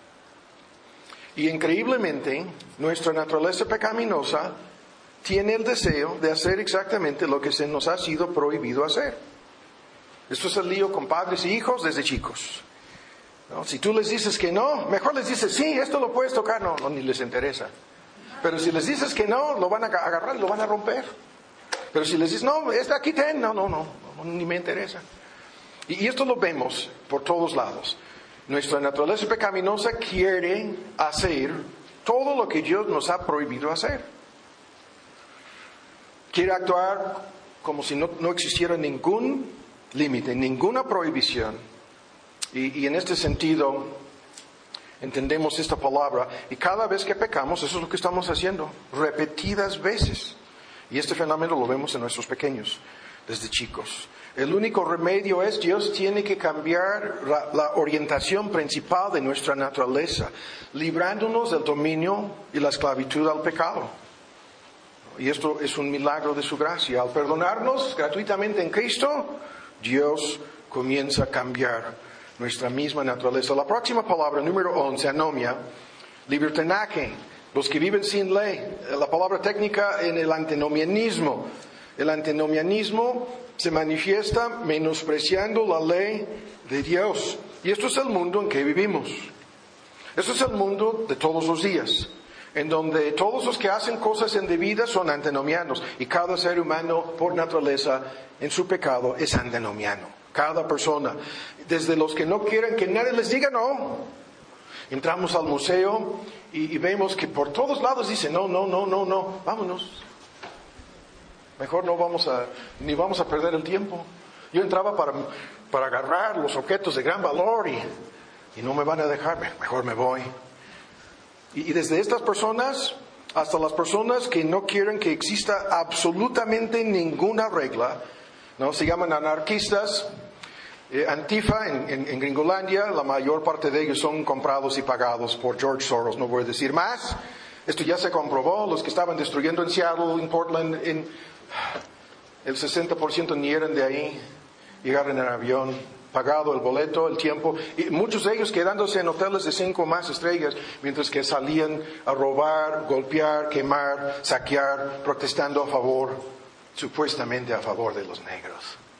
Y increíblemente, nuestra naturaleza pecaminosa tiene el deseo de hacer exactamente lo que se nos ha sido prohibido hacer. Esto es el lío con padres y hijos desde chicos. ¿No? Si tú les dices que no, mejor les dices, sí, esto lo puedes tocar. No, ni les interesa. Pero si les dices que no, lo van a agarrar y lo van a romper. Pero si les dices, no, aquí ten, no, ni me interesa. Y esto lo vemos por todos lados. Nuestra naturaleza pecaminosa quiere hacer todo lo que Dios nos ha prohibido hacer. quiere actuar como si no existiera ningún límite, ninguna prohibición. Y en este sentido, entendemos esta palabra, y cada vez que pecamos, eso es lo que estamos haciendo, repetidas veces. Y este fenómeno lo vemos en nuestros pequeños, desde chicos. El único remedio es Dios tiene que cambiar la orientación principal de nuestra naturaleza, librándonos del dominio y la esclavitud al pecado. Y esto es un milagro de su gracia. Al perdonarnos gratuitamente en Cristo, Dios comienza a cambiar nuestra misma naturaleza. La próxima palabra, número 11, anomia, libertinaje, los que viven sin ley. La palabra técnica en el antinomianismo. El antinomianismo se manifiesta menospreciando la ley de Dios. Y esto es el mundo en que vivimos. Esto es el mundo de todos los días, en donde todos los que hacen cosas indebidas son antinomianos. Y cada ser humano, por naturaleza, en su pecado, es antinomiano. Cada persona. Desde los que no quieren que nadie les diga no. Entramos al museo y vemos que por todos lados dicen no, vámonos. Mejor ni vamos a perder el tiempo. Yo entraba para agarrar los objetos de gran valor y no me van a dejar, mejor me voy. Y desde estas personas hasta las personas que no quieren que exista absolutamente ninguna regla, ¿no? Se llaman anarquistas. Antifa en Gringolandia, la mayor parte de ellos son comprados y pagados por George Soros, no voy a decir más. Esto ya se comprobó, los que estaban destruyendo en Seattle, en Portland, el 60% ni eran de ahí, llegaron en avión, pagado el boleto, el tiempo, y muchos de ellos quedándose en hoteles de 5 o más estrellas, mientras que salían a robar, golpear, quemar, saquear, protestando a favor, supuestamente a favor de los negros.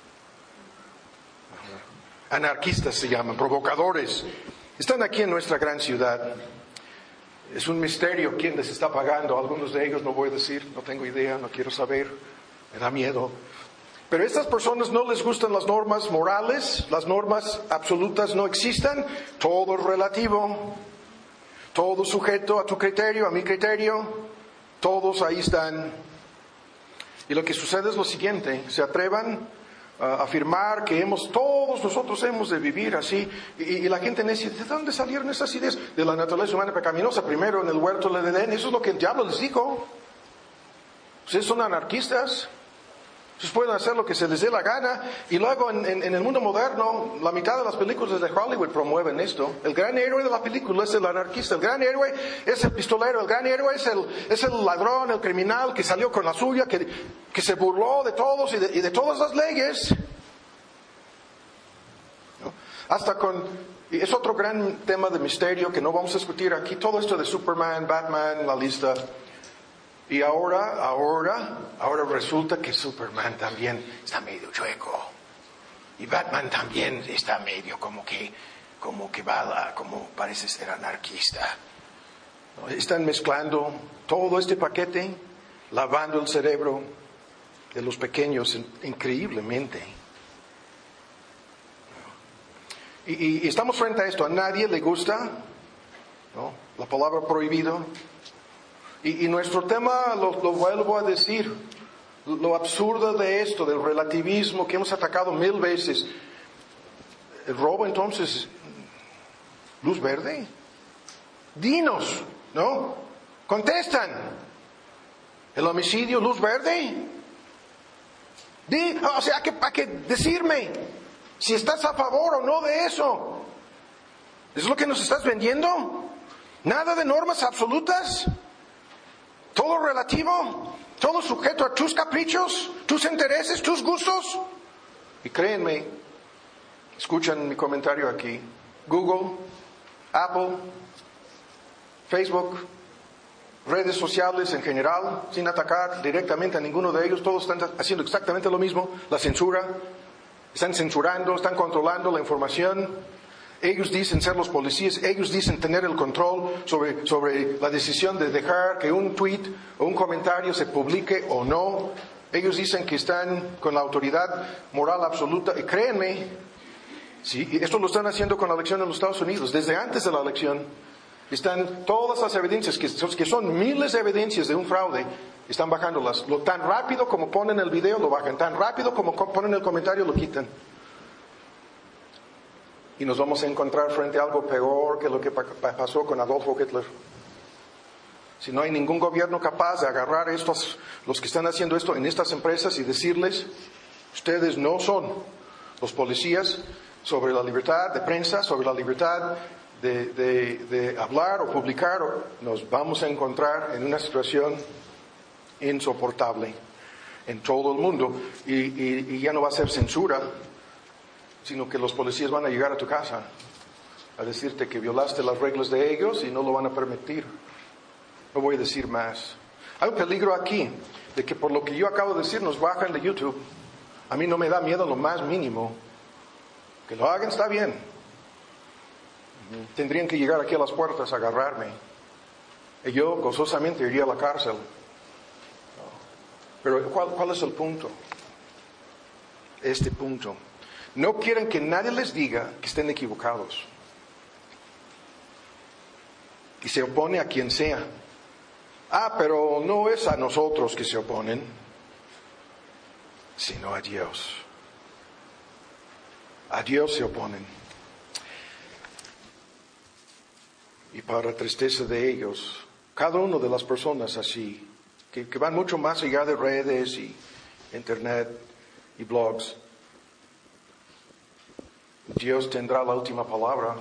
Anarquistas se llaman, provocadores. Están aquí en nuestra gran ciudad. Es un misterio quién les está pagando. Algunos de ellos no voy a decir, no tengo idea, no quiero saber, me da miedo. Pero a estas personas no les gustan las normas morales, las normas absolutas no existen, todo es relativo, todo sujeto a tu criterio, a mi criterio, todos ahí están. Y lo que sucede es lo siguiente, se atrevan a afirmar que todos nosotros hemos de vivir así, y la gente dice, ¿de dónde salieron esas ideas? De la naturaleza humana pecaminosa, primero en el huerto del Edén, eso es lo que el diablo les dijo. Ustedes son anarquistas, ustedes pueden hacer lo que se les dé la gana, y luego en el mundo moderno, la mitad de las películas de Hollywood promueven esto. El gran héroe de la película es el anarquista, el gran héroe es el pistolero, el gran héroe es el ladrón, el criminal que salió con la suya, que se burló de todos y de todas las leyes. ¿No? Y es otro gran tema de misterio que no vamos a discutir aquí, todo esto de Superman, Batman, la lista. Y ahora resulta que Superman también está medio chueco. Y Batman también está medio como que parece ser anarquista. ¿No? Están mezclando todo este paquete, lavando el cerebro de los pequeños increíblemente. Y estamos frente a esto. A nadie le gusta, ¿no?, la palabra prohibido. Y nuestro tema, lo vuelvo a decir, lo absurdo de esto, del relativismo que hemos atacado 1000 veces. El robo, entonces, luz verde. Dinos, ¿no? Contestan. El homicidio, luz verde. Hay que decirme si estás a favor o no de eso. ¿Es lo que nos estás vendiendo? Nada de normas absolutas. Todo relativo, todo sujeto a tus caprichos, tus intereses, tus gustos. Y créanme, escuchan mi comentario aquí. Google, Apple, Facebook, redes sociales en general, sin atacar directamente a ninguno de ellos, todos están haciendo exactamente lo mismo. La censura, están censurando, están controlando la información. Ellos dicen ser los policías, ellos dicen tener el control sobre la decisión de dejar que un tweet o un comentario se publique o no. Ellos dicen que están con la autoridad moral absoluta. Y créanme, sí, esto lo están haciendo con la elección en los Estados Unidos. Desde antes de la elección están todas las evidencias, que son miles de evidencias de un fraude. Están bajando tan rápido como ponen el video, lo bajan. Tan rápido como ponen el comentario, lo quitan. Y nos vamos a encontrar frente a algo peor que lo que pasó con Adolfo Hitler. Si no hay ningún gobierno capaz de agarrar los que están haciendo esto en estas empresas y decirles, ustedes no son los policías sobre la libertad de prensa, sobre la libertad de hablar o publicar, nos vamos a encontrar en una situación insoportable en todo el mundo. Y ya no va a ser censura, sino que los policías van a llegar a tu casa a decirte que violaste las reglas de ellos y no lo van a permitir. No voy a decir más. Hay un peligro aquí de que por lo que yo acabo de decir nos bajan de YouTube. A mí no me da miedo lo más mínimo. Que lo hagan está bien. Tendrían que llegar aquí a las puertas a agarrarme. Y yo gozosamente iría a la cárcel. Pero ¿cuál es el punto? Este punto. No quieren que nadie les diga que estén equivocados. Y se opone a quien sea. Pero no es a nosotros que se oponen, sino a Dios. A Dios se oponen. Y para tristeza de ellos, cada una de las personas así, que van mucho más allá de redes y internet y blogs, Dios tendrá la última palabra.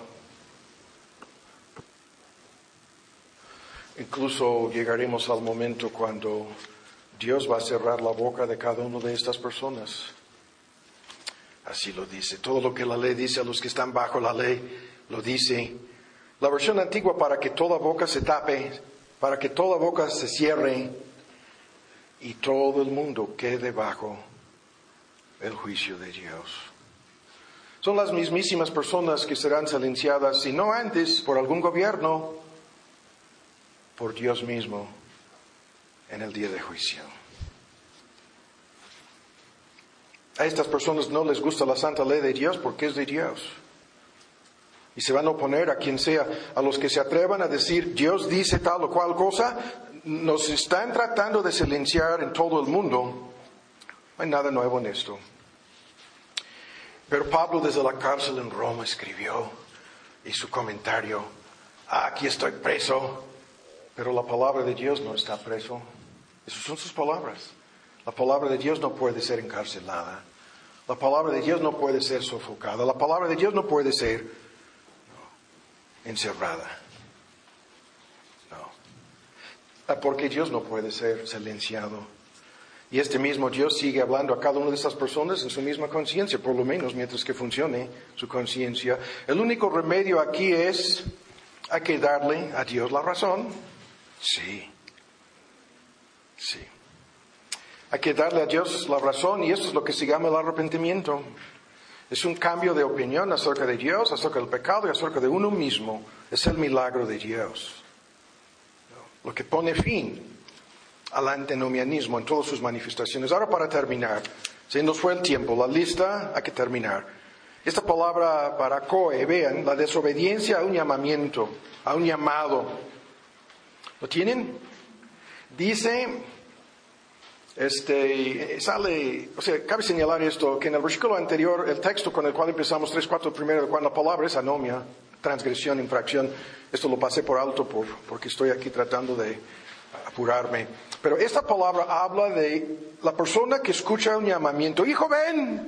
Incluso llegaremos al momento cuando Dios va a cerrar la boca de cada una de estas personas. Así lo dice. Todo lo que la ley dice a los que están bajo la ley, lo dice. La versión antigua, para que toda boca se tape, para que toda boca se cierre y todo el mundo quede bajo el juicio de Dios. Son las mismísimas personas que serán silenciadas, si no antes por algún gobierno, por Dios mismo en el día de juicio. A estas personas no les gusta la santa ley de Dios porque es de Dios. Y se van a oponer a quien sea. A los que se atrevan a decir Dios dice tal o cual cosa, nos están tratando de silenciar en todo el mundo. No hay nada nuevo en esto. Pero Pablo desde la cárcel en Roma escribió y su comentario, aquí estoy preso. Pero la palabra de Dios no está preso. Esas son sus palabras. La palabra de Dios no puede ser encarcelada. La palabra de Dios no puede ser sofocada. La palabra de Dios no puede ser encerrada. No. Porque Dios no puede ser silenciado. Y este mismo Dios sigue hablando a cada una de estas personas en su misma conciencia, por lo menos mientras que funcione su conciencia. El único remedio aquí es, hay que darle a Dios la razón. Sí. Hay que darle a Dios la razón y eso es lo que se llama el arrepentimiento. Es un cambio de opinión acerca de Dios, acerca del pecado y acerca de uno mismo. Es el milagro de Dios. Lo que pone fin al antinomianismo en todas sus manifestaciones. Ahora para terminar, se nos fue el tiempo, la lista, hay que terminar. Esta palabra para coe, vean, la desobediencia a un llamamiento, a un llamado. ¿Lo tienen? Dice, cabe señalar esto, que en el versículo anterior, el texto con el cual empezamos, 3:4, primero, cuando la palabra es anomia, transgresión, infracción, esto lo pasé por alto porque estoy aquí tratando de apurarme. Pero esta palabra habla de la persona que escucha un llamamiento, hijo, ven.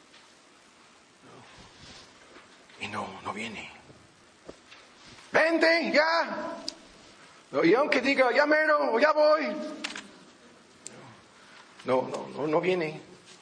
Y no viene. Vente, ya. Y aunque diga, ya mero, o ya voy. No viene.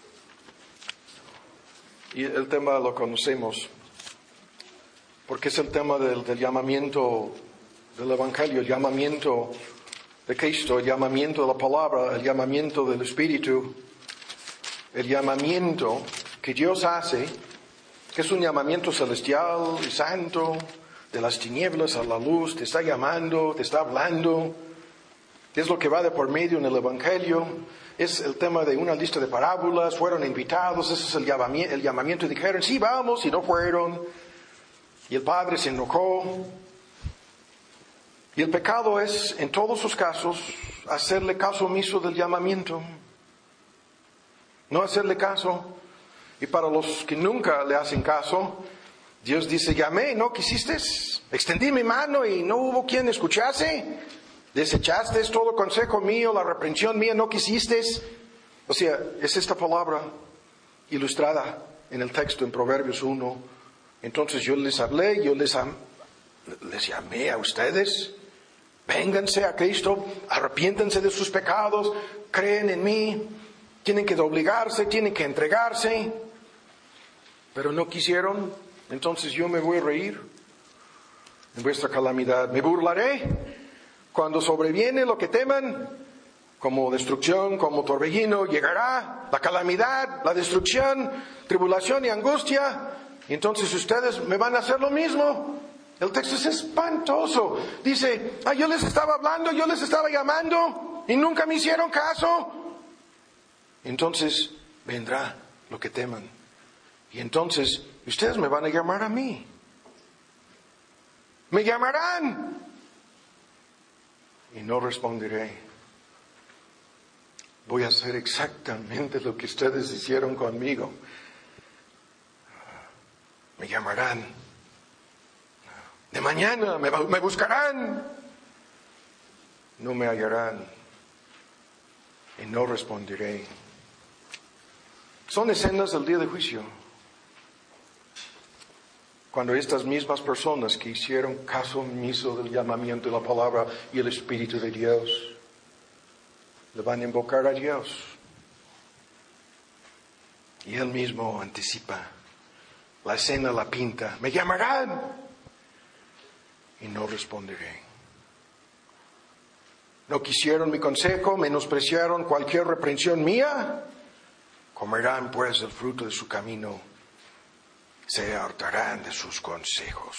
Y el tema lo conocemos, porque es el tema del llamamiento del Evangelio, el llamamiento de Cristo, el llamamiento de la palabra, el llamamiento del Espíritu, el llamamiento que Dios hace, que es un llamamiento celestial y santo, de las tinieblas a la luz, te está llamando, te está hablando. Es lo que va de por medio en el Evangelio. Es el tema de una lista de parábolas, fueron invitados, ese es el llamamiento y dijeron, sí, vamos, y no fueron. Y el Padre se enojó. Y el pecado es, en todos sus casos, hacerle caso omiso del llamamiento. No hacerle caso. Y para los que nunca le hacen caso, Dios dice, llamé, ¿no quisiste? Extendí mi mano y no hubo quien escuchase. Desechaste todo consejo mío, la reprensión mía, no quisiste. O sea, es esta palabra ilustrada en el texto en Proverbios 1. Entonces yo les hablé, les llamé a ustedes. Vénganse a Cristo, arrepiéntanse de sus pecados, creen en mí. Tienen que doblegarse, tienen que entregarse. Pero no quisieron. Entonces yo me voy a reír en vuestra calamidad. Me burlaré cuando sobreviene lo que teman, como destrucción, como torbellino. Llegará la calamidad, la destrucción, tribulación y angustia. Y entonces ustedes me van a hacer lo mismo. El texto es espantoso. Dice, yo les estaba hablando, yo les estaba llamando y nunca me hicieron caso. Entonces vendrá lo que teman. Y entonces ustedes me van a llamar a mí. Me llamarán. Y no responderé. Voy a hacer exactamente lo que ustedes hicieron conmigo. Me llamarán. De mañana me buscarán. No me hallarán. Y no responderé. Son escenas del día de juicio. Cuando estas mismas personas que hicieron caso omiso del llamamiento de la palabra y el Espíritu de Dios, le van a invocar a Dios. Y Él mismo anticipa. La escena la pinta. Me llamarán. Y no responderé. No quisieron mi consejo, menospreciaron cualquier reprensión mía. Comerán pues el fruto de su camino, se hartarán de sus consejos.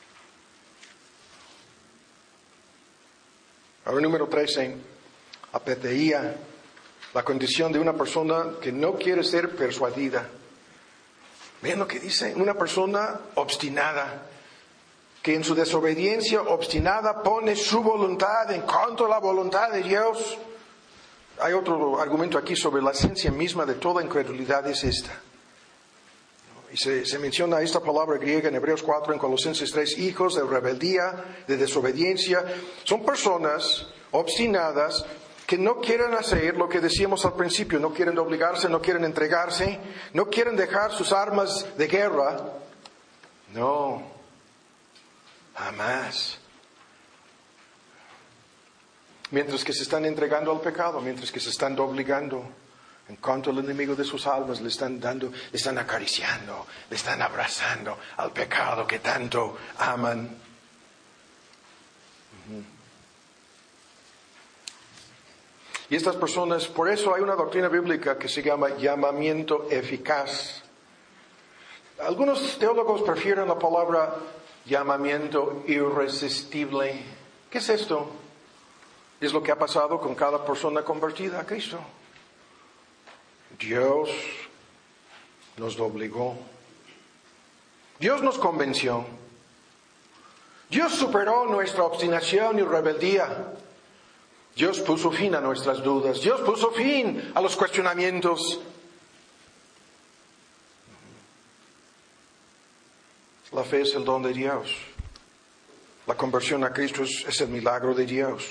Ahora número 13, apateía, la condición de una persona que no quiere ser persuadida. Vean lo que dice, una persona obstinada, que en su desobediencia obstinada pone su voluntad en contra de la voluntad de Dios. Hay otro argumento aquí sobre la esencia misma de toda incredulidad, es esta. Y se menciona esta palabra griega en Hebreos 4, en Colosenses 3, hijos de rebeldía, de desobediencia. Son personas obstinadas que no quieren hacer lo que decíamos al principio, no quieren obligarse, no quieren entregarse, no quieren dejar sus armas de guerra. No, jamás. Mientras que se están entregando al pecado, mientras que se están doblegando en contra del enemigo de sus almas, le están dando, le están acariciando, le están abrazando al pecado que tanto aman. Y estas personas, por eso hay una doctrina bíblica que se llama llamamiento eficaz. Algunos teólogos prefieren la palabra llamamiento irresistible. ¿Qué es esto? Es lo que ha pasado con cada persona convertida a Cristo. Dios nos doblegó. Dios nos convenció. Dios superó nuestra obstinación y rebeldía. Dios puso fin a nuestras dudas. Dios puso fin a los cuestionamientos. La fe es el don de Dios. La conversión a Cristo es el milagro de Dios.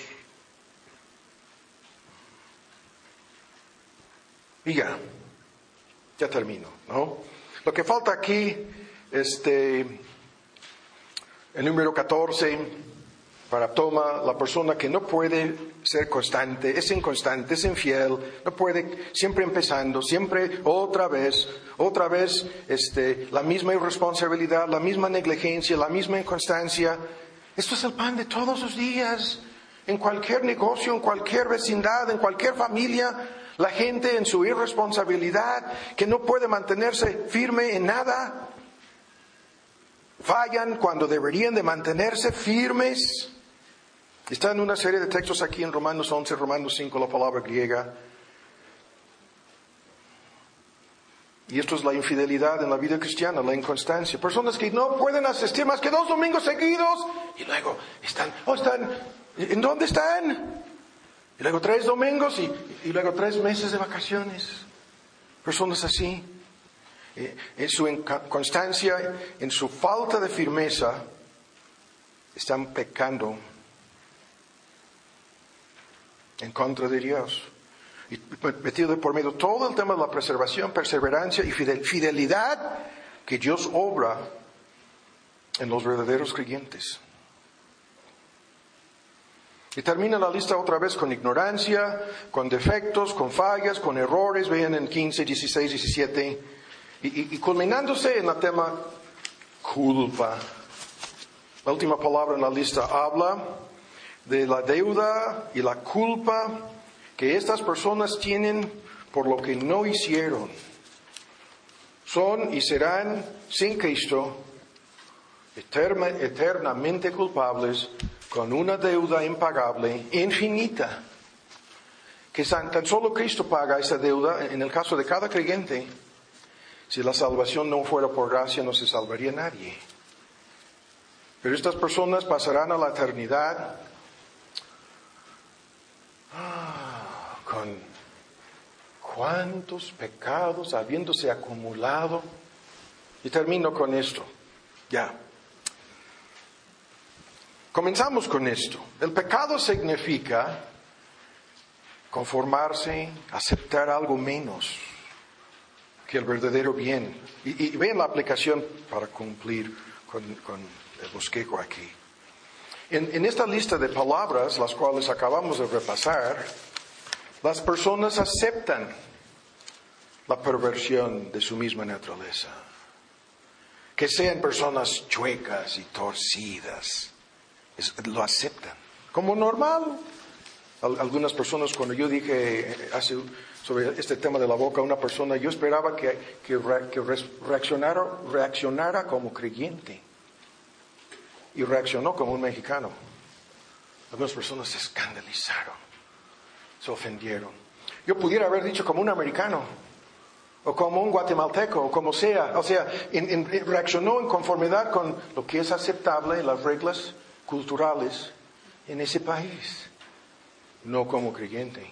Y ya termino, ¿no? Lo que falta aquí, el número 14, para toma, la persona que no puede ser constante, es inconstante, es infiel, no puede, siempre empezando, siempre otra vez, la misma irresponsabilidad, la misma negligencia, la misma inconstancia. Esto es el pan de todos los días, en cualquier negocio, en cualquier vecindad, en cualquier familia. La gente en su irresponsabilidad, que no puede mantenerse firme en nada, fallan cuando deberían de mantenerse firmes. Está en una serie de textos aquí en Romanos 11, Romanos 5, la palabra griega. Y esto es la infidelidad en la vida cristiana, la inconstancia. Personas que no pueden asistir más que 2 domingos seguidos y luego están, ¿en dónde están? Y luego 3 domingos y luego 3 meses de vacaciones. Personas así, en su inconstancia, en su falta de firmeza, están pecando en contra de Dios. Y metido por medio todo el tema de la preservación, perseverancia y fidelidad que Dios obra en los verdaderos creyentes. Y termina la lista otra vez con ignorancia, con defectos, con fallas, con errores. Vean en 15, 16, 17. Y culminándose en el tema culpa. La última palabra en la lista habla de la deuda y la culpa que estas personas tienen por lo que no hicieron. Son y serán sin Cristo eternamente culpables, con una deuda impagable, infinita, que tan solo Cristo paga esa deuda. En el caso de cada creyente, si la salvación no fuera por gracia, no se salvaría nadie. Pero estas personas pasarán a la eternidad con cuántos pecados habiéndose acumulado. Y termino con esto. Ya. Comenzamos con esto. El pecado significa conformarse, aceptar algo menos que el verdadero bien. Y vean la aplicación para cumplir con el bosquejo aquí. En esta lista de palabras, las cuales acabamos de repasar, las personas aceptan la perversión de su misma naturaleza. Que sean personas chuecas y torcidas, lo aceptan como normal. Algunas personas, cuando yo dije sobre este tema de la boca a una persona, yo esperaba que reaccionara como creyente. Y reaccionó como un mexicano. Algunas personas se escandalizaron, se ofendieron. Yo pudiera haber dicho como un americano, o como un guatemalteco, o como sea. O sea, reaccionó en conformidad con lo que es aceptable, las reglas culturales en ese país, no como creyente.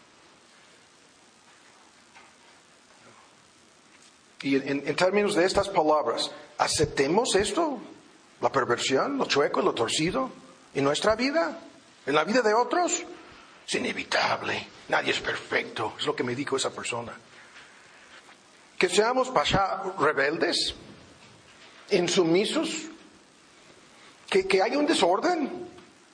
Y en términos de estas palabras, ¿aceptemos esto? La perversión, lo chueco, lo torcido, en nuestra vida, en la vida de otros. Es inevitable, nadie es perfecto, es lo que me dijo esa persona. Que seamos rebeldes, insumisos, que hay un desorden,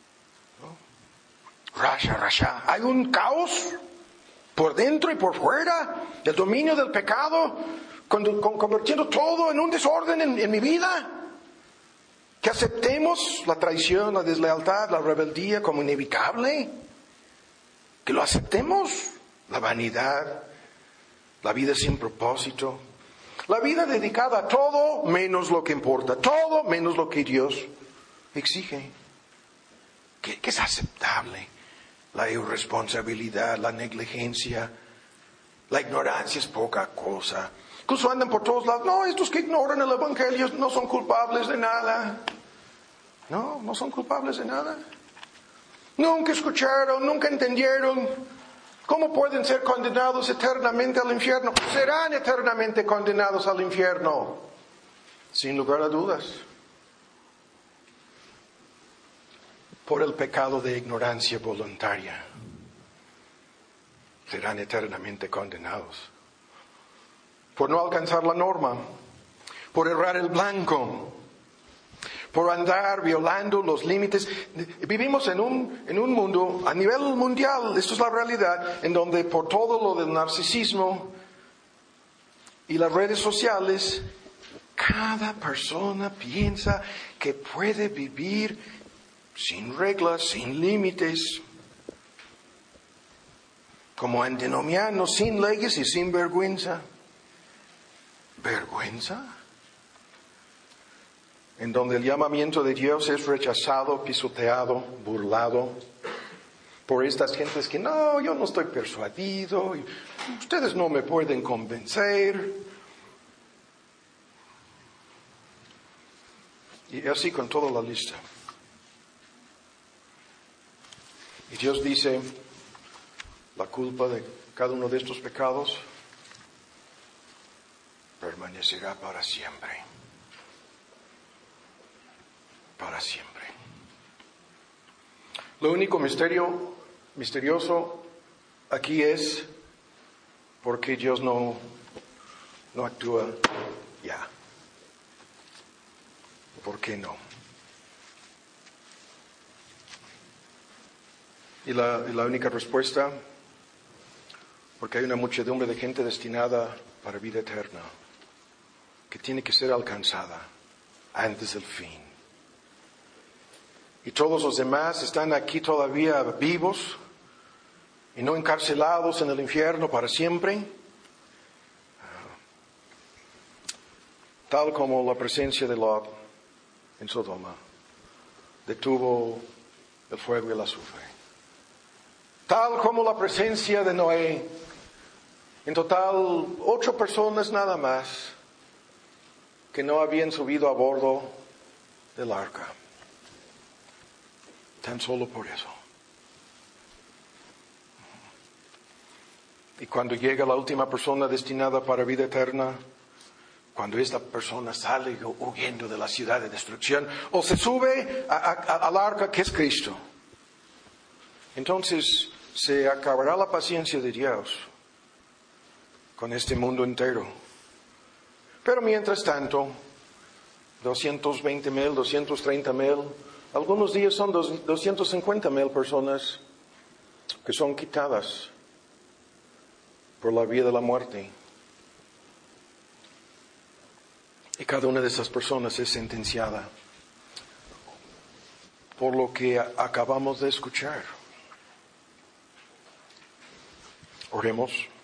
rasha, hay un caos por dentro y por fuera, el dominio del pecado, convirtiendo todo en un desorden en mi vida. Que aceptemos la traición, la deslealtad, la rebeldía como inevitable. Que lo aceptemos. La vanidad, la vida sin propósito, la vida dedicada a todo menos lo que importa, todo menos lo que Dios exige. Que es aceptable. La irresponsabilidad, la negligencia, la ignorancia es poca cosa. Incluso andan por todos lados. No, estos que ignoran el Evangelio no son culpables de nada. No son culpables de nada. Nunca escucharon, nunca entendieron. ¿Cómo pueden ser condenados eternamente al infierno? Serán eternamente condenados al infierno, sin lugar a dudas, por el pecado de ignorancia voluntaria. Serán eternamente condenados. Por no alcanzar la norma, por errar el blanco, por andar violando los límites. Vivimos en un mundo, a nivel mundial, esto es la realidad, en donde por todo lo del narcisismo y las redes sociales, cada persona piensa que puede vivir sin reglas, sin límites, como antinomianos, sin leyes y sin vergüenza. ¿Vergüenza? En donde el llamamiento de Dios es rechazado, pisoteado, burlado por estas gentes que no, yo no estoy persuadido, ustedes no me pueden convencer. Y así con toda la lista. Y Dios dice, la culpa de cada uno de estos pecados permanecerá para siempre. Para siempre. Lo único misterioso aquí es por qué Dios no actúa ya. ¿Por qué no? Y la única respuesta, porque hay una muchedumbre de gente destinada para vida eterna, que tiene que ser alcanzada antes del fin. Y todos los demás están aquí todavía vivos y no encarcelados en el infierno para siempre, tal como la presencia de Lot en Sodoma detuvo el fuego y el azufre. Tal como la presencia de Noé, en total 8 personas nada más que no habían subido a bordo del arca. Tan solo por eso. Y cuando llega la última persona destinada para vida eterna, cuando esta persona sale huyendo de la ciudad de destrucción, o se sube al arca que es Cristo, entonces se acabará la paciencia de Dios con este mundo entero. Pero mientras tanto, 220,000, 230,000, algunos días son 250,000 personas que son quitadas por la vía de la muerte. Y cada una de esas personas es sentenciada por lo que acabamos de escuchar. Oremos.